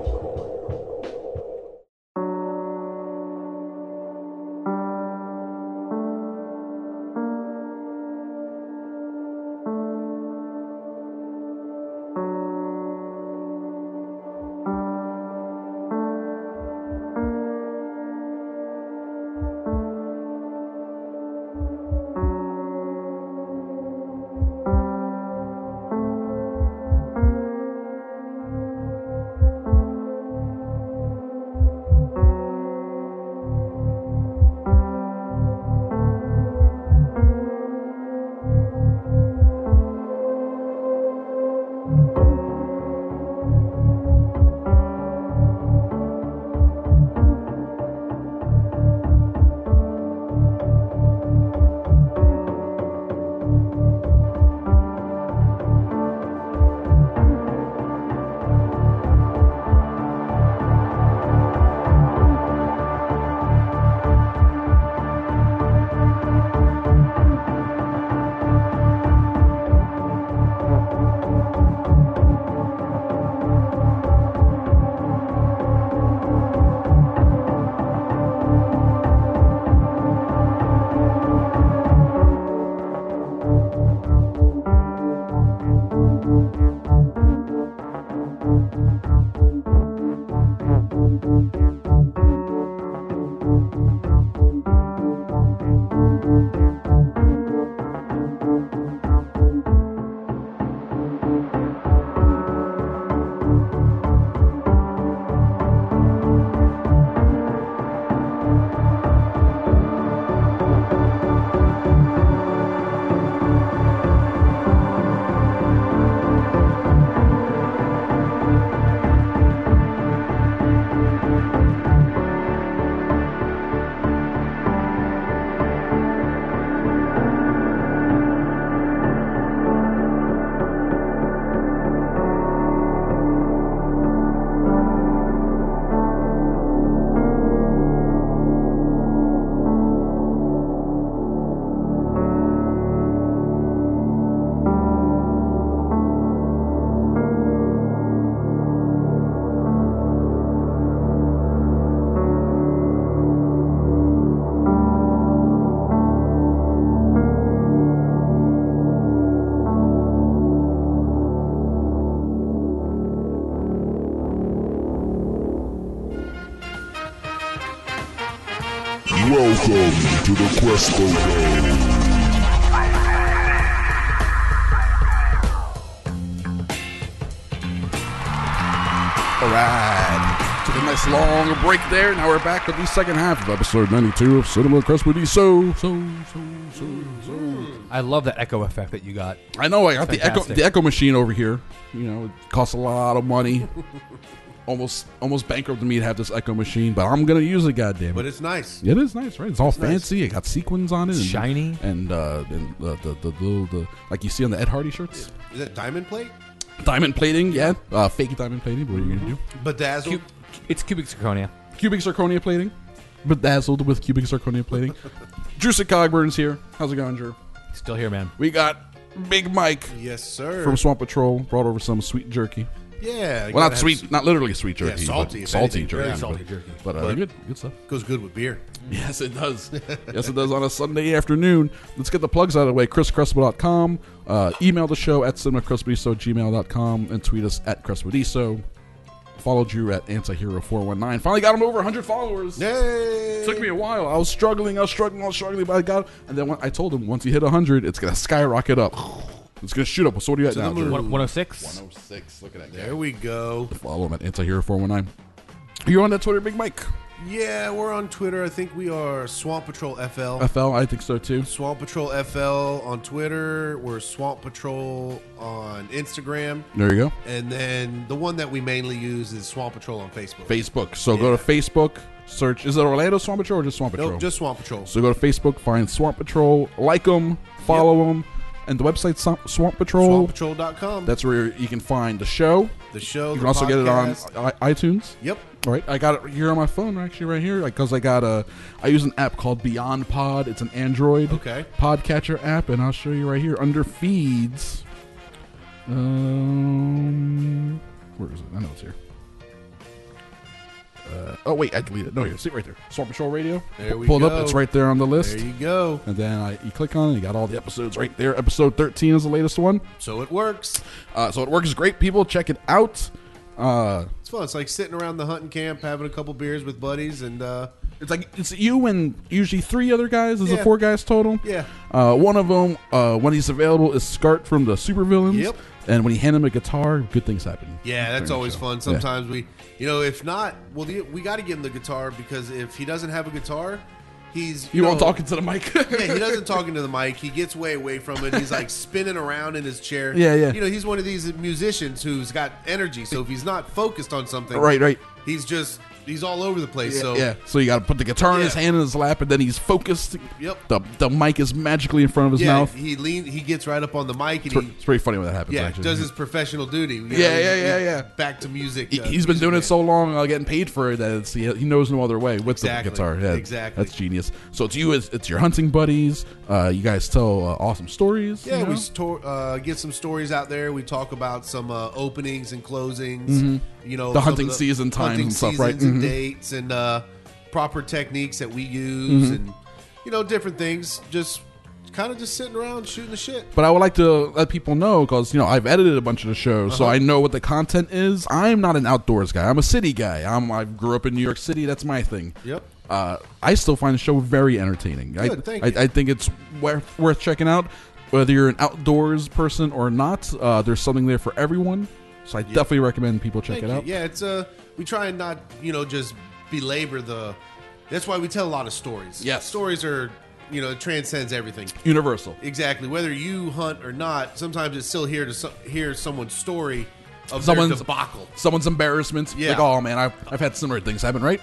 Welcome to the Crespo Show. All right. Took a nice long break there. Now we're back with the second half of episode 92 of Cinema Crespity. So. I love that echo effect that you got. I know. I got the echo machine over here. You know, it costs a lot of money. Almost bankrupted me to have this echo machine, but I'm gonna use it. Goddamn! But it's nice. It is nice, right? It's all fancy. Nice. It got sequins on it, and shiny, and the like you see on the Ed Hardy shirts. Is that diamond plate? Diamond plating, yeah. Fake diamond plating. What are you gonna do? Bedazzled. It's cubic zirconia. Cubic zirconia plating. Bedazzled with cubic zirconia plating. Drew Cogburn's here. How's it going, Drew? Still here, man. We got Big Mike. Yes, sir. From Swamp Patrol. Brought over some sweet jerky. Yeah. Well, not sweet, not literally sweet jerky. Yeah, salty. Salty jerky. Very salty jerky. But good stuff. Goes good with beer. Yes, it does. Yes, it does on a Sunday afternoon. Let's get the plugs out of the way. ChrisCrespo.com. Email the show at cinemacrespediso@gmail.com and tweet us at Crespediso. Follow Drew at Antihero419. Finally got him over 100 followers. Yay! It took me a while. I was struggling, but I got it. And then I told him once you hit 100, it's going to skyrocket up. It's going to shoot up. So what do you at now, Drew? 106. 106. Look at that. There we go. Follow him at Antihero419. You're on that Twitter, Big Mike. Yeah, we're on Twitter. I think we are Swamp Patrol FL. FL, I think so too. Swamp Patrol FL on Twitter. We're Swamp Patrol on Instagram. There you go. And then the one that we mainly use is Swamp Patrol on Facebook. Facebook. So go to Facebook, search. Is it Orlando Swamp Patrol or just Swamp Patrol? Nope, just Swamp Patrol. So go to Facebook, find Swamp Patrol, like them, follow them, and the website Swamp Patrol. SwampPatrol.com. That's where you can find the show. The show. You can also get it on iTunes. Yep. All right, I got it here on my phone, actually, right here, because I use an app called Beyond Pod. It's an Android podcatcher app, and I'll show you right here under feeds. Where is it? I know it's here. Oh wait, I deleted it. No, here, see it right there. Swamp Patrol Radio. There we Pull go. it up. It's right there on the list. There you go. And then you click on it. You got all the episodes right there. Episode 13 is the latest one. So it works. So it works great. People, check it out. It's fun. It's like sitting around the hunting camp, having a couple beers with buddies, and it's you and usually 3 other guys. There's 4 guys total. Yeah. One of them, when he's available, is Scart from the Supervillains. Yep. And when you hand him a guitar, good things happen. Yeah, that's always fun. Sometimes we, if not, well, we got to give him the guitar, because if he doesn't have a guitar, he's won't talking to the mic. Yeah, he doesn't talk into the mic. He gets way away from it. He's like spinning around in his chair. Yeah. He's one of these musicians who's got energy. So if he's not focused on something, right, he's all over the place. So you got to put the guitar in his hand in his lap, and then he's focused. Yep. The mic is magically in front of his mouth. He gets right up on the mic, and it's pretty funny when that happens. Yeah, actually. does his professional duty. Yeah. Back to music. He's been doing it so long, getting paid for it, that he knows no other way with the guitar. Yeah, exactly. That's genius. So it's your hunting buddies. You guys tell awesome stories. Yeah, we get some stories out there. We talk about some openings and closings. The hunting season times and stuff, right? And dates and proper techniques that we use, and different things. Just kind of just sitting around shooting the shit. But I would like to let people know, because I've edited a bunch of the shows, so I know what the content is. I'm not an outdoors guy. I'm a city guy. I grew up in New York City. That's my thing. Yep. I still find the show very entertaining. Good, thank you. I think it's worth checking out, whether you're an outdoors person or not. There's something there for everyone. So I definitely recommend people check it out. Yeah, it's we try and not just belabor the. That's why we tell a lot of stories. Yes, stories are it transcends everything. Universal. Exactly. Whether you hunt or not, sometimes it's still here to hear someone's story of someone's their debacle, someones embarrassment. Yeah. Like, oh man, I've had similar things happen, right?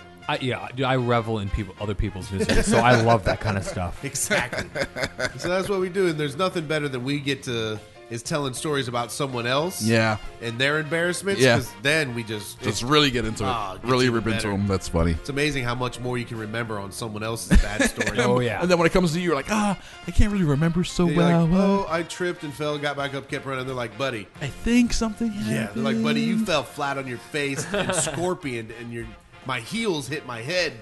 I revel in other people's misery, so I love that kind of stuff. Exactly. So that's what we do, and there's nothing better than we get to is telling stories about someone else. Yeah. And their embarrassments. Yeah. Because then we just really get into it. Really rip into them. That's funny. It's amazing how much more you can remember on someone else's bad story. Oh, yeah. And then when it comes to you, you're like, I can't really remember so well. Like, I tripped and fell, got back up, kept running. They're like, buddy, I think something happened. Yeah. They're like, buddy, you fell flat on your face and scorpioned, and my heels hit my head.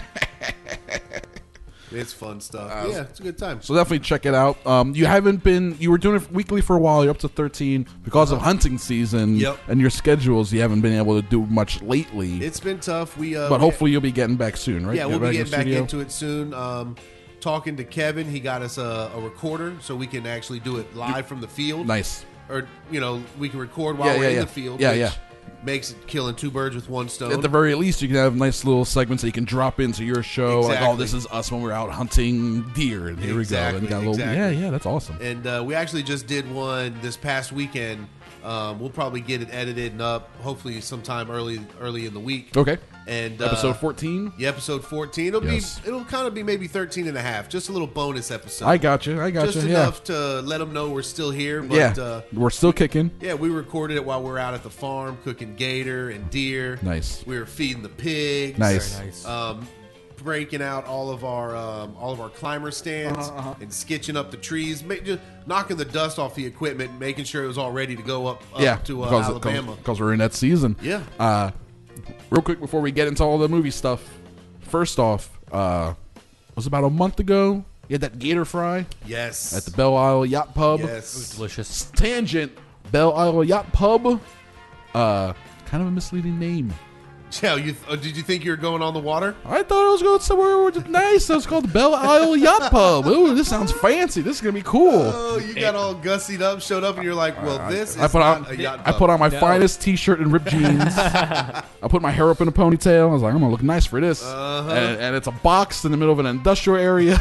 It's fun stuff. Yeah, it's a good time. So definitely check it out. You were doing it weekly for a while. You're up to 13 because of hunting season. Yep. And your schedules. You haven't been able to do much lately. It's been tough. But hopefully you'll be getting back soon, right? Yeah, we'll be getting back into it soon. Talking to Kevin, he got us a recorder so we can actually do it live from the field. Nice. Or we can record while we're in the field. Yeah. Makes it killing 2 birds with 1 stone. At the very least, you can have nice little segments that you can drop into your show. Exactly. Like, this is us when we're out hunting deer, and here we go. And got a little, yeah, that's awesome. And we actually just did one this past weekend. We'll probably get it edited and up, hopefully sometime early in the week. Okay. And episode 14? Yeah, episode 14. It'll kind of be maybe 13 and a half, just a little bonus episode. I got you. Just enough to let them know we're still here. But, we're still kicking. Yeah, we recorded it while we're out at the farm, cooking gator and deer. Nice. We were feeding the pigs. Nice. Very nice. Breaking out all of our climber stands and sketching up the trees, just knocking the dust off the equipment, making sure it was all ready to go up to Alabama. Because we're in that season. Yeah. Real quick before we get into all the movie stuff, first off, it was about a month ago. You had that gator fry. Yes. At the Belle Isle Yacht Pub. Yes. It was delicious. Tangent, Belle Isle Yacht Pub. Kind of a misleading name. Yeah, did you think you were going on the water? I thought I was going somewhere nice. It was called the Belle Isle Yacht Pub. Ooh, this sounds fancy. This is going to be cool. Oh, you got all gussied up, showed up, and you're like, well, this is not a yacht pub. I put on my finest T-shirt and ripped jeans. I put my hair up in a ponytail. I was like, I'm going to look nice for this. And it's a box in the middle of an industrial area.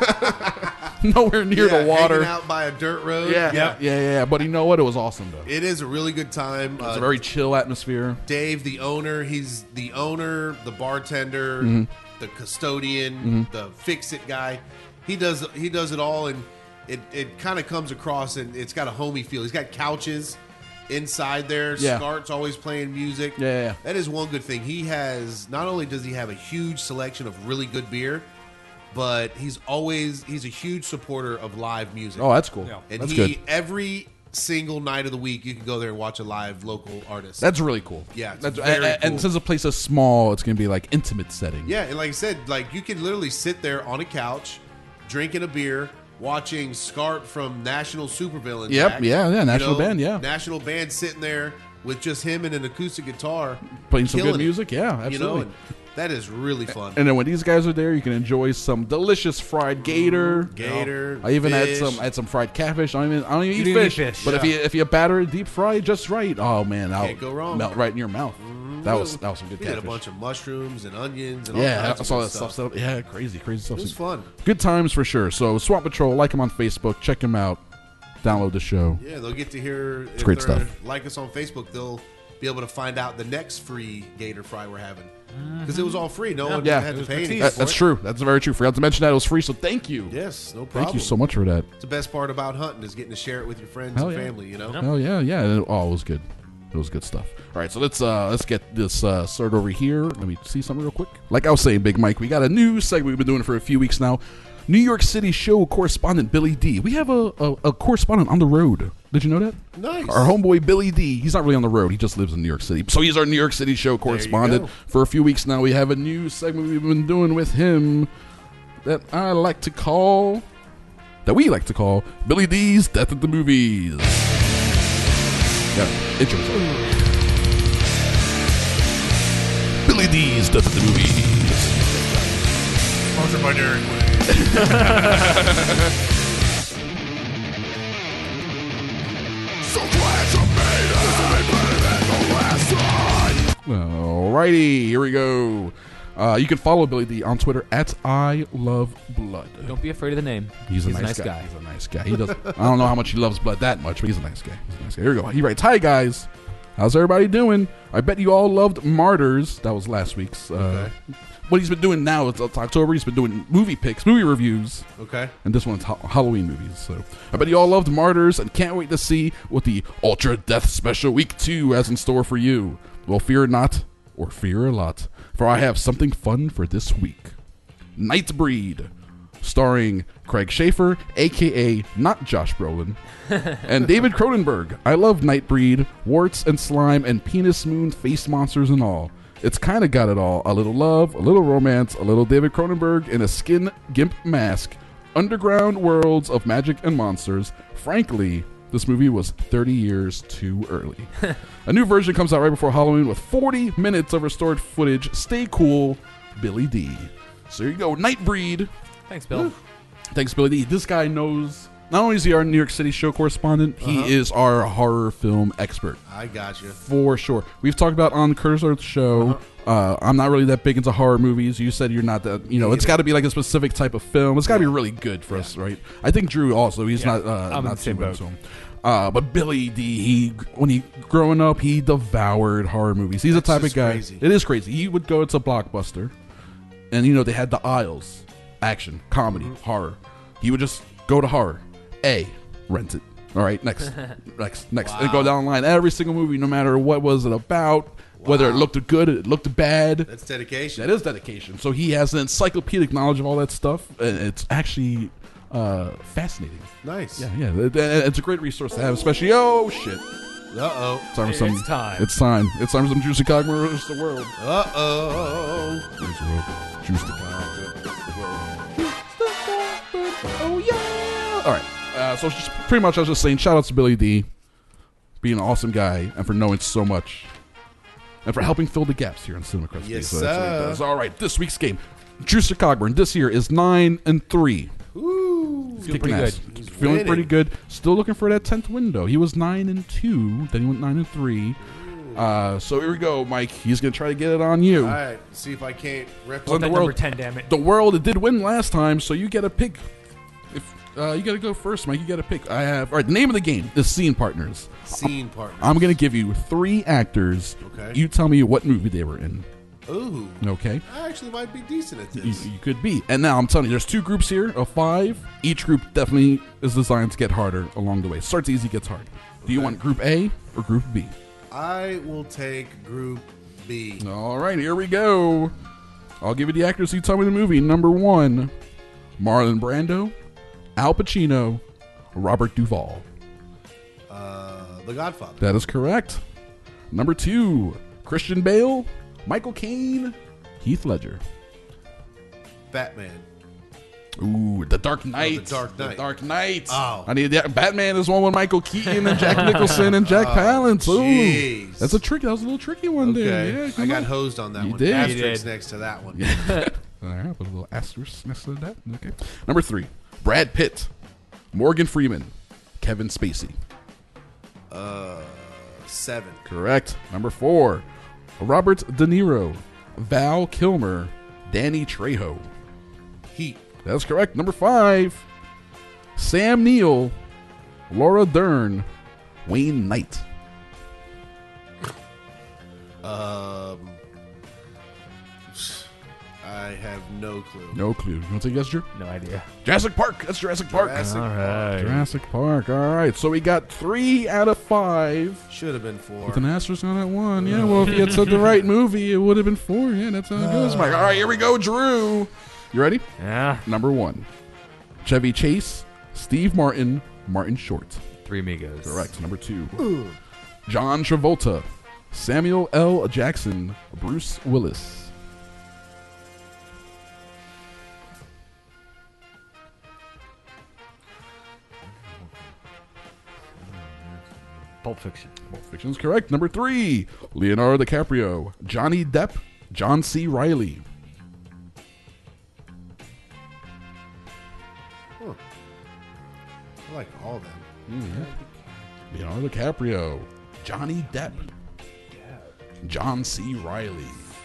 Nowhere near the water. Hanging out by a dirt road. Yeah. But you know what? It was awesome, though. It is a really good time. It's a very chill atmosphere. Dave, the owner, he's the owner, the bartender, the custodian, the fix-it guy. He does it all, and it kind of comes across, and it's got a homey feel. He's got couches inside there. Yeah. Scart's always playing music. Yeah. That is one good thing. He has, not only does he have a huge selection of really good beer, but he's a huge supporter of live music. Oh, that's cool. Yeah. And that's good. Every single night of the week, you can go there and watch a live local artist. That's really cool. Yeah, that's very cool. And since the place is small, it's going to be like intimate setting. Yeah, and like I said, like you can literally sit there on a couch, drinking a beer, watching Scart from National Supervillains. Yep, yeah, National Band, yeah. National Band sitting there with just him and an acoustic guitar. Playing some good music, yeah, absolutely. And that is really fun. And then when these guys are there, you can enjoy some delicious fried gator. I even fish. had some fried catfish. I don't even eat fish. But if you batter it deep fry it just right, oh man, can't go wrong. Melt right in your mouth. That was some good catfish. We had a bunch of mushrooms and onions and all I kinds saw of that stuff set up. Yeah, crazy stuff. It was fun. Good times for sure. So Swamp Patrol, like them on Facebook, check them out, download the show. Yeah, they'll get to hear. It's great stuff. Like us on Facebook, they'll be able to find out the next free Gator Fry we're having. Because it was all free. No one had to pay anything. That's true. That's very true. Forgot to mention that it was free, so thank you. Yes, no problem. Thank you so much for that. It's the best part about hunting is getting to share it with your friends and family, you know? Oh, yeah. Oh, it was good. It was good stuff. All right, so let's get this started over here. Let me see something real quick. Like I was saying, Big Mike, we got a new segment we've been doing for a few weeks now. New York City show correspondent Billy D. We have a correspondent on the road. Did you know that? Nice. Our homeboy Billy D. He's not really on the road. He just lives in New York City. So he's our New York City show correspondent. For a few weeks now, we have a new segment we've been doing with him that we like to call Billy D's Death at the Movies. Yeah, intro. Billy D's Death at the Movies. Sponsored by Dairy Queen. So glad you made it, better than the last time. Alrighty, here we go. You can follow Billy D on Twitter at I Love Blood. Don't be afraid of the name. He's a nice guy. He's a nice guy. He does. I don't know how much he loves blood that much, but he's a nice guy. Here we go. He writes, "Hi guys, how's everybody doing? I bet you all loved Martyrs." That was last week's. What he's been doing now, it's October, he's been doing movie picks, movie reviews. Okay. And this one's Halloween movies. So I bet you all loved Martyrs and can't wait to see what the Ultra Death Special Week 2 has in store for you. Well, fear not, or fear a lot, for I have something fun for this week. Nightbreed, starring Craig Schaefer, a.k.a. not Josh Brolin, and David Cronenberg. I love Nightbreed, warts and slime and penis moon face monsters and all. It's kind of got it all. A little love, a little romance, a little David Cronenberg in a skin gimp mask, underground worlds of magic and monsters. Frankly, this movie was 30 years too early. A new version comes out right before Halloween with 40 minutes of restored footage. Stay cool, Billy D. So here you go, Nightbreed. Thanks, Bill. Thanks, Billy D. This guy knows... Not only is he our New York City show correspondent, he is our horror film expert. I got you. For sure. We've talked about on Curtis Earth's show. I'm not really that big into horror movies. You said you're not that. It's got to be like a specific type of film. It's got to be really good for us, right? I think Drew also. He's not. I'm not the same boat. But Billy D. When he growing up, he devoured horror movies. He's the type of guy. Crazy. It is crazy. He would go to Blockbuster, and they had the aisles: action, comedy, horror. He would just go to horror. Rent it. All right, next. Wow. And go down the line. Every single movie, no matter what was it about, whether it looked good, it looked bad. That's dedication. That is dedication. So he has an encyclopedic knowledge of all that stuff, and it's actually fascinating. Nice. Yeah. It's a great resource to have, especially. Oh shit. Uh-oh. It's time. It's time for some Juicy Cog versus the world. Uh-oh. Juice the Cog. Oh yeah. All right. So just pretty much I was just saying shout out to Billy D, being an awesome guy and for knowing so much and for helping fill the gaps here on Cinema Crest. Yes, so that's what he sir. does. All right, this week's game. Drewster Cogburn this year is 9-3. Ooh, Kicking pretty ass. good. Feeling winning. pretty good. Still looking for that 10th window. He was 9-2. Then he went 9-3. So here we go, Mike. He's gonna try to get it on you. All right, see if I can't What's replicate. that number 10, damn it. The world did win last time, so you get a pick. If you got to go first, Mike, you got to pick. I have. All right, the name of the game is Scene Partners. Scene Partners. I'm gonna give you 3 actors. Okay. You tell me what movie they were in. Ooh. Okay. I actually might be decent at You, this. you could be. And now I'm telling you, there's 2 groups here of 5. Each group definitely is designed to get harder along the way. Starts easy, gets hard. Do you want Group A or Group B? I will take Group B. All right, here we go. I'll give you the actors. You tell me the movie. Number 1, Marlon Brando, Al Pacino, Robert Duvall. The Godfather. That is correct. Number 2, Christian Bale, Michael Caine, Heath Ledger. Batman. Ooh, The Dark Knight. The Dark Knight. The Dark Knight. Oh. I need that. Batman is one with Michael Keaton and Jack Nicholson and Jack Palance. Ooh, jeez. that's a trick. That was a little tricky one Okay. there. Yeah, I got hosed on that You one. did. Asterisk You did. next to that one. All right, put a little asterisk next to that. Okay. Number 3, Brad Pitt, Morgan Freeman, Kevin Spacey. 7. Correct. Number 4, Robert De Niro, Val Kilmer, Danny Trejo. Heat. That's correct. Number 5, Sam Neill, Laura Dern, Wayne Knight. I have no clue. No clue. You want to take a guess, Drew? No idea. Jurassic Park. That's Jurassic Park. Jurassic All right. Jurassic Park. All right. So we got 3 out of 5. Should have been 4. With an asterisk on that one. Yeah, well, if you had said the right movie, it would have been 4. Yeah, that's how it goes, Mike. All right, here we go, Drew. You ready? Yeah. Number 1, Chevy Chase, Steve Martin, Martin Short. 3 Amigos. Correct. Number 2, John Travolta, Samuel L. Jackson, Bruce Willis. Pulp Fiction. Pulp Fiction's correct. Number 3, Leonardo DiCaprio, Johnny Depp, John C. Reilly. Huh. I like all of them. Leonardo DiCaprio, Johnny Depp, John C. Reilly.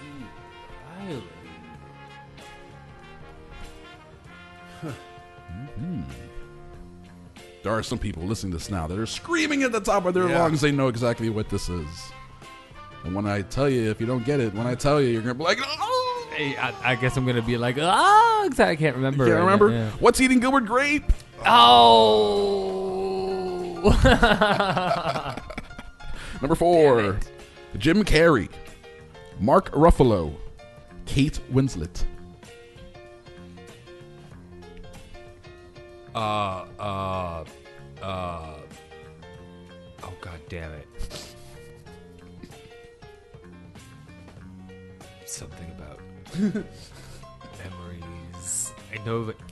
There are some people listening to this now that are screaming at the top of their lungs. They know exactly what this is. And when I tell you, if you don't get it, when I tell you, you're going to be like, oh! Hey, I guess I'm going to be like, I can't remember. You can't remember? Yeah. What's Eating Gilbert Grape? Oh! Number 4, Jim Carrey, Mark Ruffalo, Kate Winslet. Oh, god damn it. Something about memories. I know that.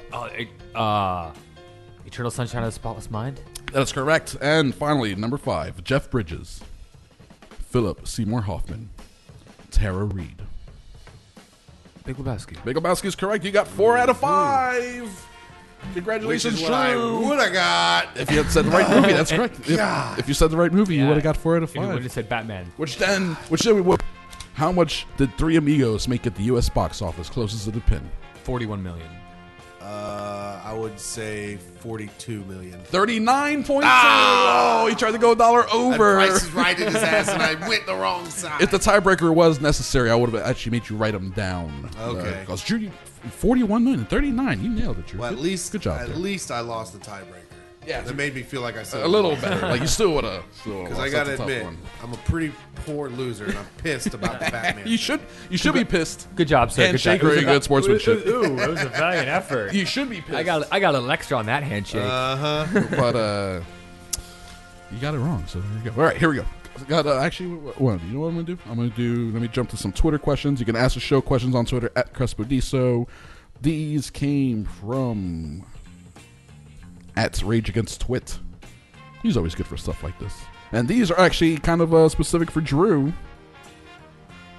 Eternal Sunshine of the Spotless Mind? That's correct. And finally, number 5, Jeff Bridges, Philip Seymour Hoffman, Tara Reid. Big Lebowski. Big Lebowski is correct. You got 4 out of 5. Congratulations, Which is what I Drew. would have got. If you had said the right movie, that's correct. If you said the right movie, you would have got 4 out of If you 5. would have said Batman. Which then we would. How much did Three Amigos make at the U.S. box office closest to the pin? 41 million. I would say 42 million. 39.2. Oh, he tried to go $1 over. That Price is Right in his ass, and I went the wrong side. If the tiebreaker was necessary, I would have actually made you write them down. Okay. Because Drew, 41 million, 39. You nailed it, Drew. Well, at least good job. At there. least I lost the tiebreaker. Yeah, that made me feel like I said a little better. Like you still would have. Because I gotta admit, I'm a pretty poor loser, and I'm pissed about the Batman. You should be pissed. Good job, sir. Handshake, good job. very good sportsmanship. Ooh, it was a valiant effort. You should be pissed. I got a little extra on that handshake. But you got it wrong. So there you go. All right, here we go. Got actually, what you know what I'm gonna do? I'm gonna do. Let me jump to some Twitter questions. You can ask the show questions on Twitter at Crespodiso. These came from at Rage Against Twit. He's always good for stuff like this. And these are actually kind of specific for Drew.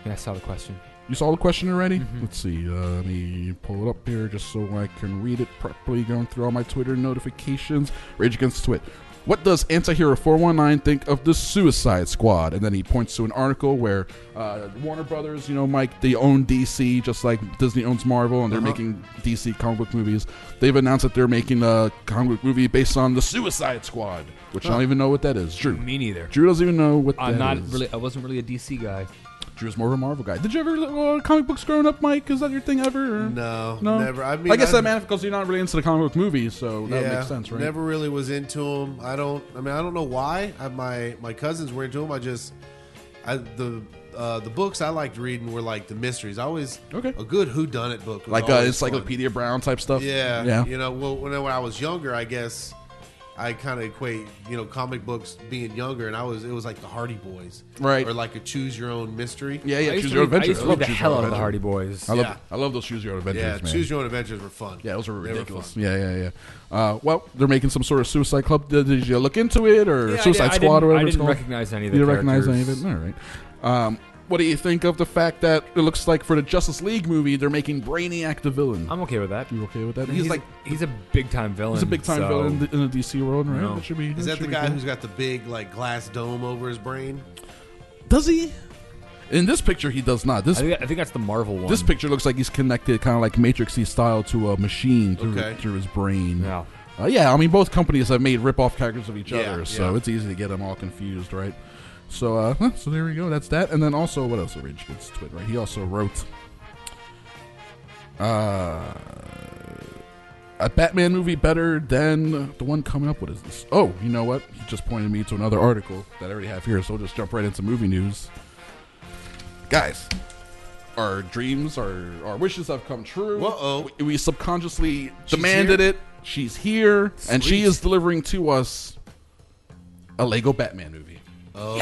Yeah, I saw the question. You saw the question already? Let's see. Let me pull it up here just so I can read it properly. Going through all my Twitter notifications. Rage Against Twit. What does Antihero 419 think of the Suicide Squad? And then he points to an article where Warner Brothers, Mike, they own DC just like Disney owns Marvel, and they're making DC comic book movies. They've announced that they're making a comic book movie based on the Suicide Squad, which I don't even know what that is. Drew. Me neither. Drew doesn't even know what that is. I wasn't really a DC guy. Drew's more of a Marvel guy. Did you ever comic books growing up, Mike? Is that your thing ever? Or? No, no, never. I guess that man because you're not really into the comic book movies, so that makes sense, right? Never really was into them. I don't know why. My cousins were into them. The books I liked reading were like the mysteries. Always a good whodunit book, like Encyclopedia Brown type stuff. Yeah. Well, when I was younger, I guess I kind of equate, comic books being younger, and it was like the Hardy Boys, right? Or like a choose your own mystery. Yeah, choose your own adventure. I used to read the hell out of the Hardy Boys. I love those choose your own adventures. Yeah, man. choose your own adventures were fun. Yeah, those were ridiculous. Yeah. Well, they're making some sort of Suicide Club. Did you look into it or Suicide Squad or whatever it's called? I didn't recognize any of the characters. You didn't recognize any of it? All right. What do you think of the fact that it looks like for the Justice League movie they're making Brainiac the villain? I'm okay with that. You okay with that? He's a big time villain. He's a big time villain in the DC world, right? No. That should be. Is that the guy who's got the big glass dome over his brain? Does he? In this picture, he does not. I think that's the Marvel one. This picture looks like he's connected, kind of like Matrix-y style, to a machine through his brain. Yeah. Both companies have made rip-off characters of each other, so it's easy to get them all confused, right? So, so there we go. That's that. And then also, what else? Rage Against Twit, right? He also wrote a Batman movie better than the one coming up. What is this? Oh, you know what? He just pointed me to another article that I already have here, so we'll just jump right into movie news. Guys, our dreams, our wishes have come true. Uh-oh. We subconsciously demanded it. She's here, and she is delivering to us a Lego Batman movie. Oh.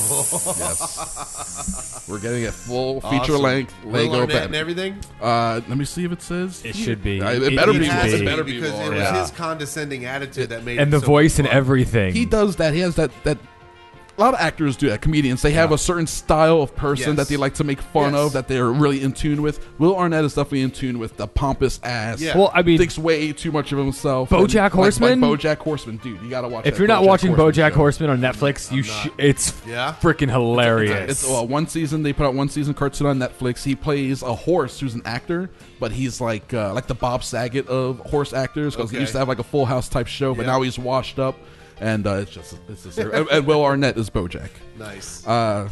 Yes. We're getting a full feature-length Lego Batman and everything. Let me see if it says. It should be. It better be. It better be because it was his condescending attitude that made and it the so voice fun. and everything. He does that. He has that. A lot of actors do that. Comedians, they have a certain style of person that they like to make fun of, that they're really in tune with. Will Arnett is definitely in tune with the pompous ass. Yeah. Well, I mean, thinks way too much of himself. BoJack Horseman? Like BoJack Horseman, dude, you gotta watch. If you're not watching BoJack Horseman on Netflix, it's freaking hilarious. It's one season. They put out one season cartoon on Netflix. He plays a horse who's an actor, but he's like the Bob Saget of horse actors, because he used to have like a Full House type show, but now he's washed up. And it's just and Will Arnett is BoJack. Nice.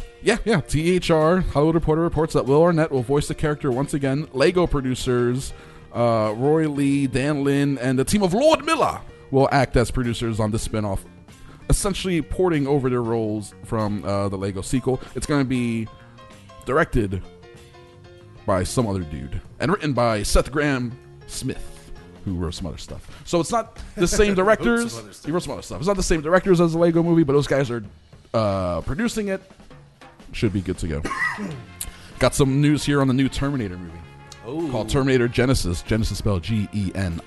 THR Hollywood Reporter reports that Will Arnett will voice the character once again. Lego producers Roy Lee, Dan Lin, and the team of Lord Miller will act as producers on the spinoff, essentially porting over their roles from the Lego sequel. It's going to be directed by some other dude and written by Seth Graham Smith, who wrote some other stuff. So it's not the same directors. He wrote some other stuff. It's not the same directors as the Lego movie, but those guys are producing it. Should be good to go. Got some news here on the new Terminator movie called Terminator Genisys. Genisys spelled Genisys.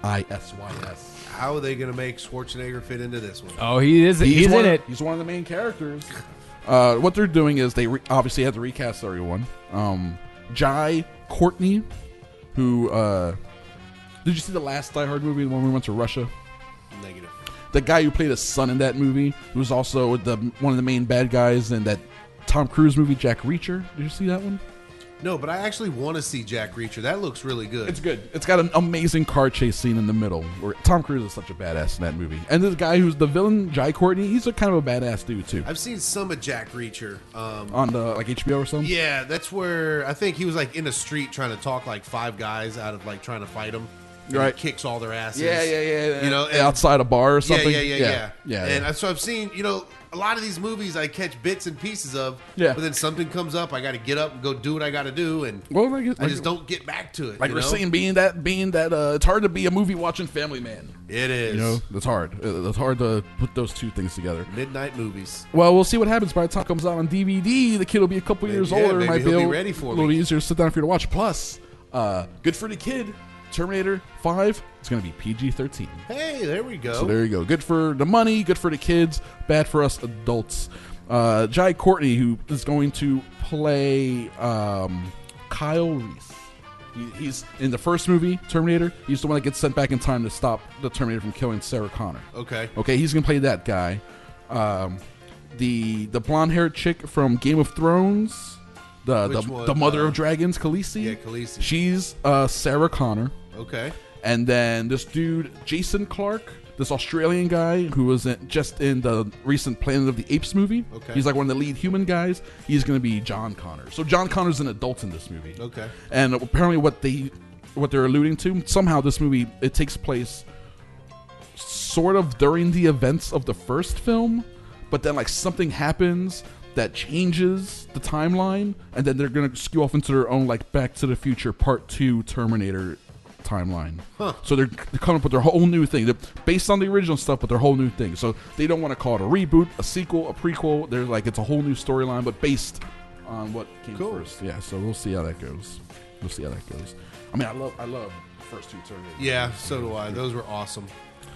How are they going to make Schwarzenegger fit into this one? Oh, he's in it. He's one of the main characters. What they're doing is they obviously had to recast everyone. Jai Courtney, who... did you see the last Die Hard movie when we went to Russia? Negative. The guy who played his son in that movie, who was also one of the main bad guys in that Tom Cruise movie, Jack Reacher. Did you see that one? No, but I actually want to see Jack Reacher. That looks really good. It's good. It's got an amazing car chase scene in the middle where Tom Cruise is such a badass in that movie. And this guy who's the villain, Jai Courtney, he's a kind of a badass dude too. I've seen some of Jack Reacher on the HBO or something. Yeah, that's where I think he was like in a street trying to talk like five guys out of like trying to fight him. Right, kicks all their asses. Yeah. You know, and, outside a bar or something. Yeah. And so I've seen, a lot of these movies I catch bits and pieces of. Yeah. But then something comes up, I got to get up and go do what I got to do, and I just don't get back to it. Like we're saying, being that, it's hard to be a movie watching family man. It is. It's hard. It's hard to put those two things together. Midnight movies. Well, we'll see what happens by the time it comes out on DVD. The kid will be a couple years older. Maybe might he'll be ready for a little easier to sit down for you to watch. Plus, good for the kid. Terminator 5, it's going to be PG-13. Hey, there we go. So there you go. Good for the money, good for the kids, bad for us adults. Jai Courtney, who is going to play Kyle Reese. He's in the first movie, Terminator. He's the one that gets sent back in time to stop the Terminator from killing Sarah Connor. Okay. Okay, he's going to play that guy. The blonde-haired chick from Game of Thrones, the mother of dragons, Khaleesi. Yeah, Khaleesi. She's Sarah Connor. Okay. And then this dude, Jason Clarke, this Australian guy who was just in the recent Planet of the Apes movie. Okay. He's like one of the lead human guys. He's going to be John Connor. So John Connor's an adult in this movie. Okay. And apparently what they're alluding to, somehow this movie, it takes place sort of during the events of the first film, but then like something happens that changes the timeline, and then they're going to skew off into their own like Back to the Future Part 2 Terminator timeline. So they're coming up with their whole new thing. They're based on the original stuff, but their whole new thing. So they don't want to call it a reboot, a sequel, a prequel. They're like, it's a whole new storyline, but based on what came first. Yeah, so we'll see how that goes. I mean, I love the first two Terminator. Yeah, so do I. Those were awesome.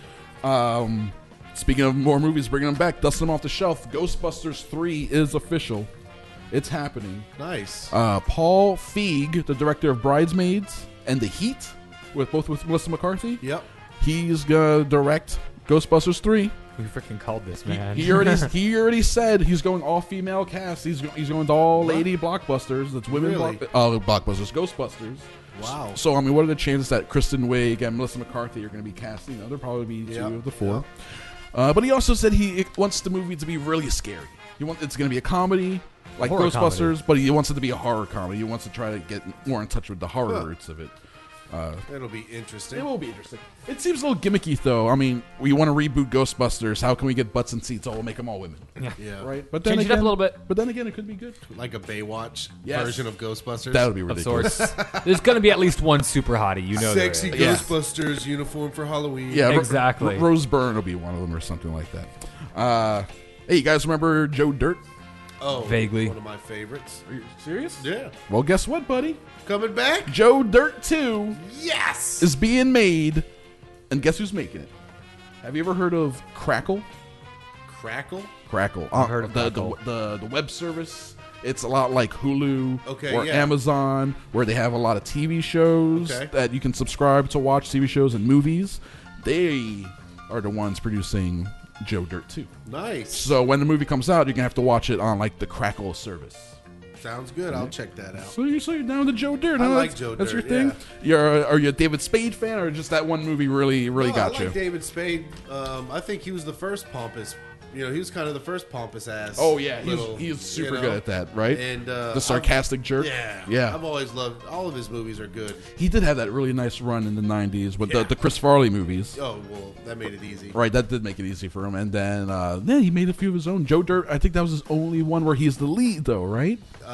Speaking of more movies, bringing them back, dusting them off the shelf, Ghostbusters 3 is official. It's happening. Nice. Paul Feig, the director of Bridesmaids and The Heat, with Melissa McCarthy. Yep. He's gonna direct Ghostbusters 3. We freaking called this, man. He already said he's going all female cast. He's going to all lady blockbusters. That's women blockbusters, Ghostbusters. Wow. So I mean, what are the chances that Kristen Wiig and Melissa McCarthy are going to be cast? You know, there'll probably be two of the four. But he also said he wants the movie to be really scary. It's going to be a comedy like Ghostbusters, but he wants it to be a horror comedy. He wants to try to get more in touch with the horror roots of it. It'll be interesting. It will be interesting. It seems a little gimmicky, though. I mean, we want to reboot Ghostbusters. How can we get butts and seats? Oh, we'll make them all women. Yeah. Right? But then Change it up a little bit. But then again, it could be good. Like a Baywatch version of Ghostbusters. That would be ridiculous. Of sorts. There's going to be at least one super hottie. You know, sexy Ghostbusters uniform for Halloween. Yeah, exactly. Rose Byrne will be one of them or something like that. Hey, you guys remember Joe Dirt? Oh, vaguely. One of my favorites. Are you serious? Yeah. Well, guess what, buddy? Coming back? Joe Dirt 2 yes! is being made, and guess who's making it? Have you ever heard of Crackle? Crackle? Crackle. I've heard of Crackle. The web service. It's a lot like Hulu or yeah. Amazon, where they have a lot of TV shows that you can subscribe to watch, TV shows and movies. They are the ones producing Joe Dirt 2. Nice. So when the movie comes out, you're going to have to watch it on like the Crackle service. Sounds good. I'll check that out. So you're down with Joe Dirt. I huh? like Joe Dirt. That's your thing? Yeah. Are you a David Spade fan, or just that one movie really got I you? like David Spade. I think he was the first pompous. You know, he was kind of the first pompous ass. Oh yeah, he's super good at that, right? And the sarcastic jerk. Yeah. I've always loved all of his movies. Are good. He did have that really nice run in the '90s with the Chris Farley movies. Oh well, that made it easy. Right, that did make it easy for him. And then he made a few of his own. Joe Dirt, I think that was his only one where he's the lead, though, right?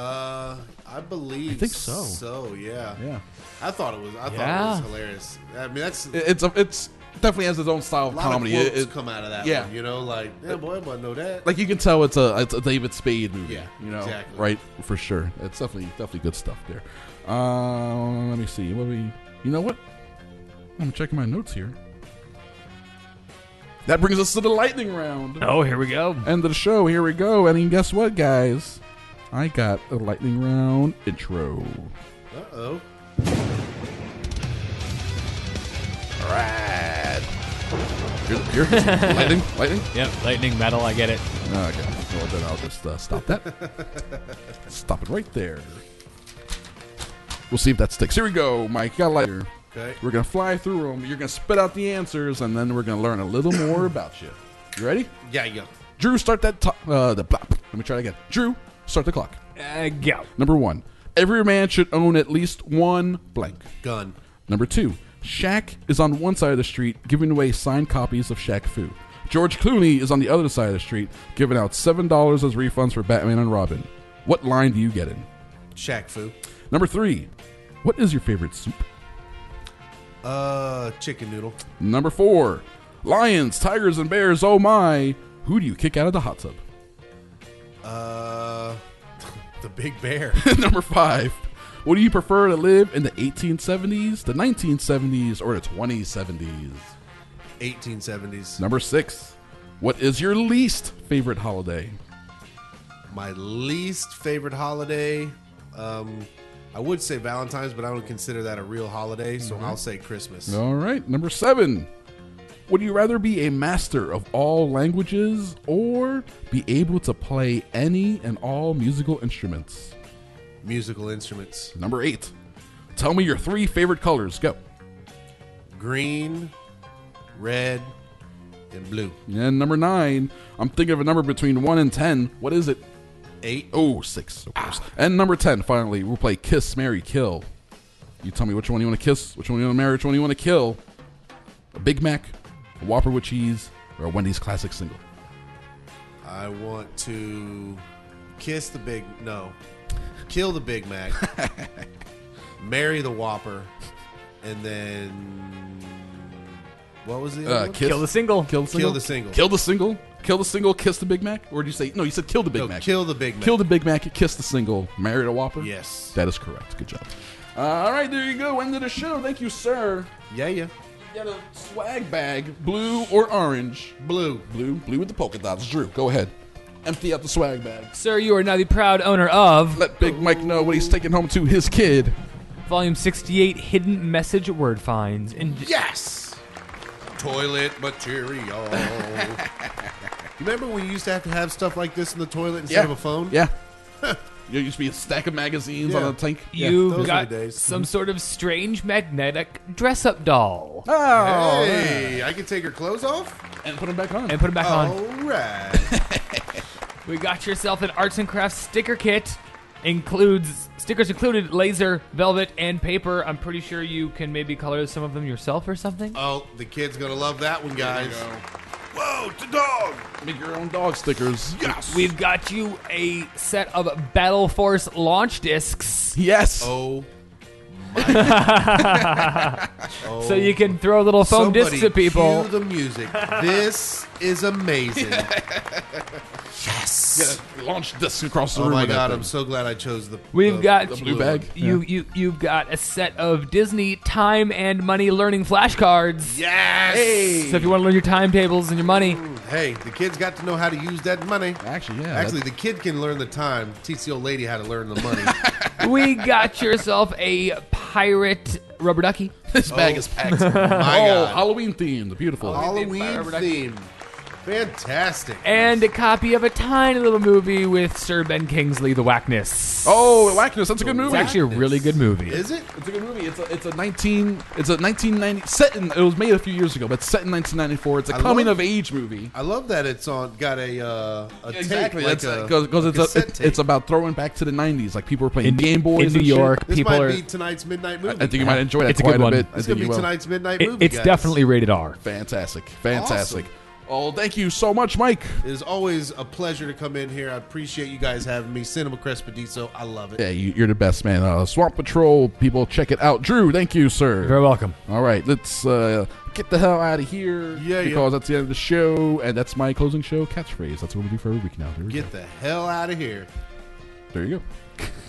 I believe. I think so. So yeah. Yeah. I thought it was hilarious. I mean, it's definitely has its own style of comedy. A lot of quotes come out of that one, you know, like, yeah, boy, I know that. Like, you can tell it's a David Spade movie. Yeah, you know, exactly. Right, for sure. It's definitely good stuff there. Let me see. You know what? I'm checking my notes here. That brings us to the lightning round. Oh, here we go. End of the show. Here we go. And guess what, guys? I got a lightning round intro. Uh-oh. All right. Here. Lightning? Yep, lightning, metal, I get it. Okay. Well, then I'll just stop that. Stop it right there. We'll see if that sticks. Here we go, Mike. Got a lighter. Okay. We're going to fly through them. You're going to spit out the answers, and then we're going to learn a little more about you. You ready? Yeah. Drew, start that Let me try it again. Drew, start the clock. Go. Number 1. Every man should own at least one blank. Gun. Number 2. Shaq is on one side of the street giving away signed copies of Shaq Fu. George Clooney is on the other side of the street giving out $7 as refunds for Batman and Robin. What line do you get in? Shaq Fu. Number 3. What is your favorite soup? Chicken noodle. Number 4. Lions, tigers, and bears, oh my. Who do you kick out of the hot tub? The Big Bear. Number 5. What do you prefer to live in the 1870s, the 1970s, or the 2070s? 1870s. Number 6. What is your least favorite holiday? My least favorite holiday, I would say Valentine's, but I don't consider that a real holiday, so I'll say Christmas. All right, number 7. Would you rather be a master of all languages or be able to play any and all musical instruments? Musical instruments. Number 8. Tell me your 3 favorite colors. Go. Green, red, and blue. And number 9. I'm thinking of a number between 1 and 10. What is it? 8. Oh, 6, of course. And number 10, finally, we'll play Kiss, Marry, Kill. You tell me which one you want to kiss, which one you want to marry, which one you want to kill. A Big Mac, a Whopper with cheese, or a Wendy's classic single. I want to kill the Big Mac, marry the Whopper, and then what was the other one? Kill the single. Kill the single. Kill the single. Kill the single. Kill the single, kiss the Big Mac? Or did you say, no, you said kill the Big Mac. Kill the Big Mac. Kill the Big Mac, kiss the single, marry the Whopper? Yes. That is correct. Good job. All right, there you go. End of the show. Thank you, sir. Yeah. You got a swag bag, blue or orange? Blue. Blue with the polka dots. Drew, go ahead. Empty out the swag bag. Sir, you are now the proud owner of... Let Big Mike know what he's taking home to his kid. Volume 68, Hidden Message Word Finds. Yes! Toilet material. Remember when you used to have stuff like this in the toilet instead of a phone? Yeah. There used to be a stack of magazines on a tank. You've got some sort of strange magnetic dress-up doll. Oh, hey, I can take her clothes off? And put them back on. All right. We got yourself an arts and crafts sticker kit. Stickers included laser, velvet, and paper. I'm pretty sure you can maybe color some of them yourself or something. Oh, the kid's going to love that one, guys. Whoa, it's a dog. Make your own dog stickers. Yes. We've got you a set of Battle Force launch discs. Yes. Oh, so you can throw little foam discs at people. Cue the music. This is amazing. Yes. Yeah, launch discs across the room. Oh my God, I'm so glad I chose the We've got the blue bag. You've got a set of Disney time and money learning flashcards. Yes. Hey. So if you want to learn your timetables and your money. Hey, the kid's got to know how to use that money. Actually, yeah. Actually, the kid can learn the time. Teach the old lady how to learn the money. We got yourself a pirate rubber ducky. This bag is packed. My God. Halloween themed. Beautiful. Halloween themed. Fantastic. And a copy of a tiny little movie with Sir Ben Kingsley, The Whackness. Oh, Whackness. That's a good movie. It's actually a really good movie. Is it? It's a good movie. It's a 1990 set in. It was made a few years ago, but it's set in 1994. It's a coming of age movie. I love that it's got a exactly tape, because it's about throwing back to the 90s. Like people were playing Game Boys in New York. This people might be tonight's midnight movie. I think you might enjoy that it's quite a good one. bit. It's going to be tonight's midnight movie. It's definitely rated R. Fantastic. Awesome. Oh, thank you so much, Mike. It is always a pleasure to come in here. I appreciate you guys having me. Cinema Crespediso, I love it. Yeah, you're the best, man. Swamp Patrol, people, check it out. Drew, thank you, sir. You're very welcome. All right, let's get the hell out of here. Because that's the end of the show, and that's my closing show catchphrase. That's what we do for every week now. Get the hell out of here. There you go.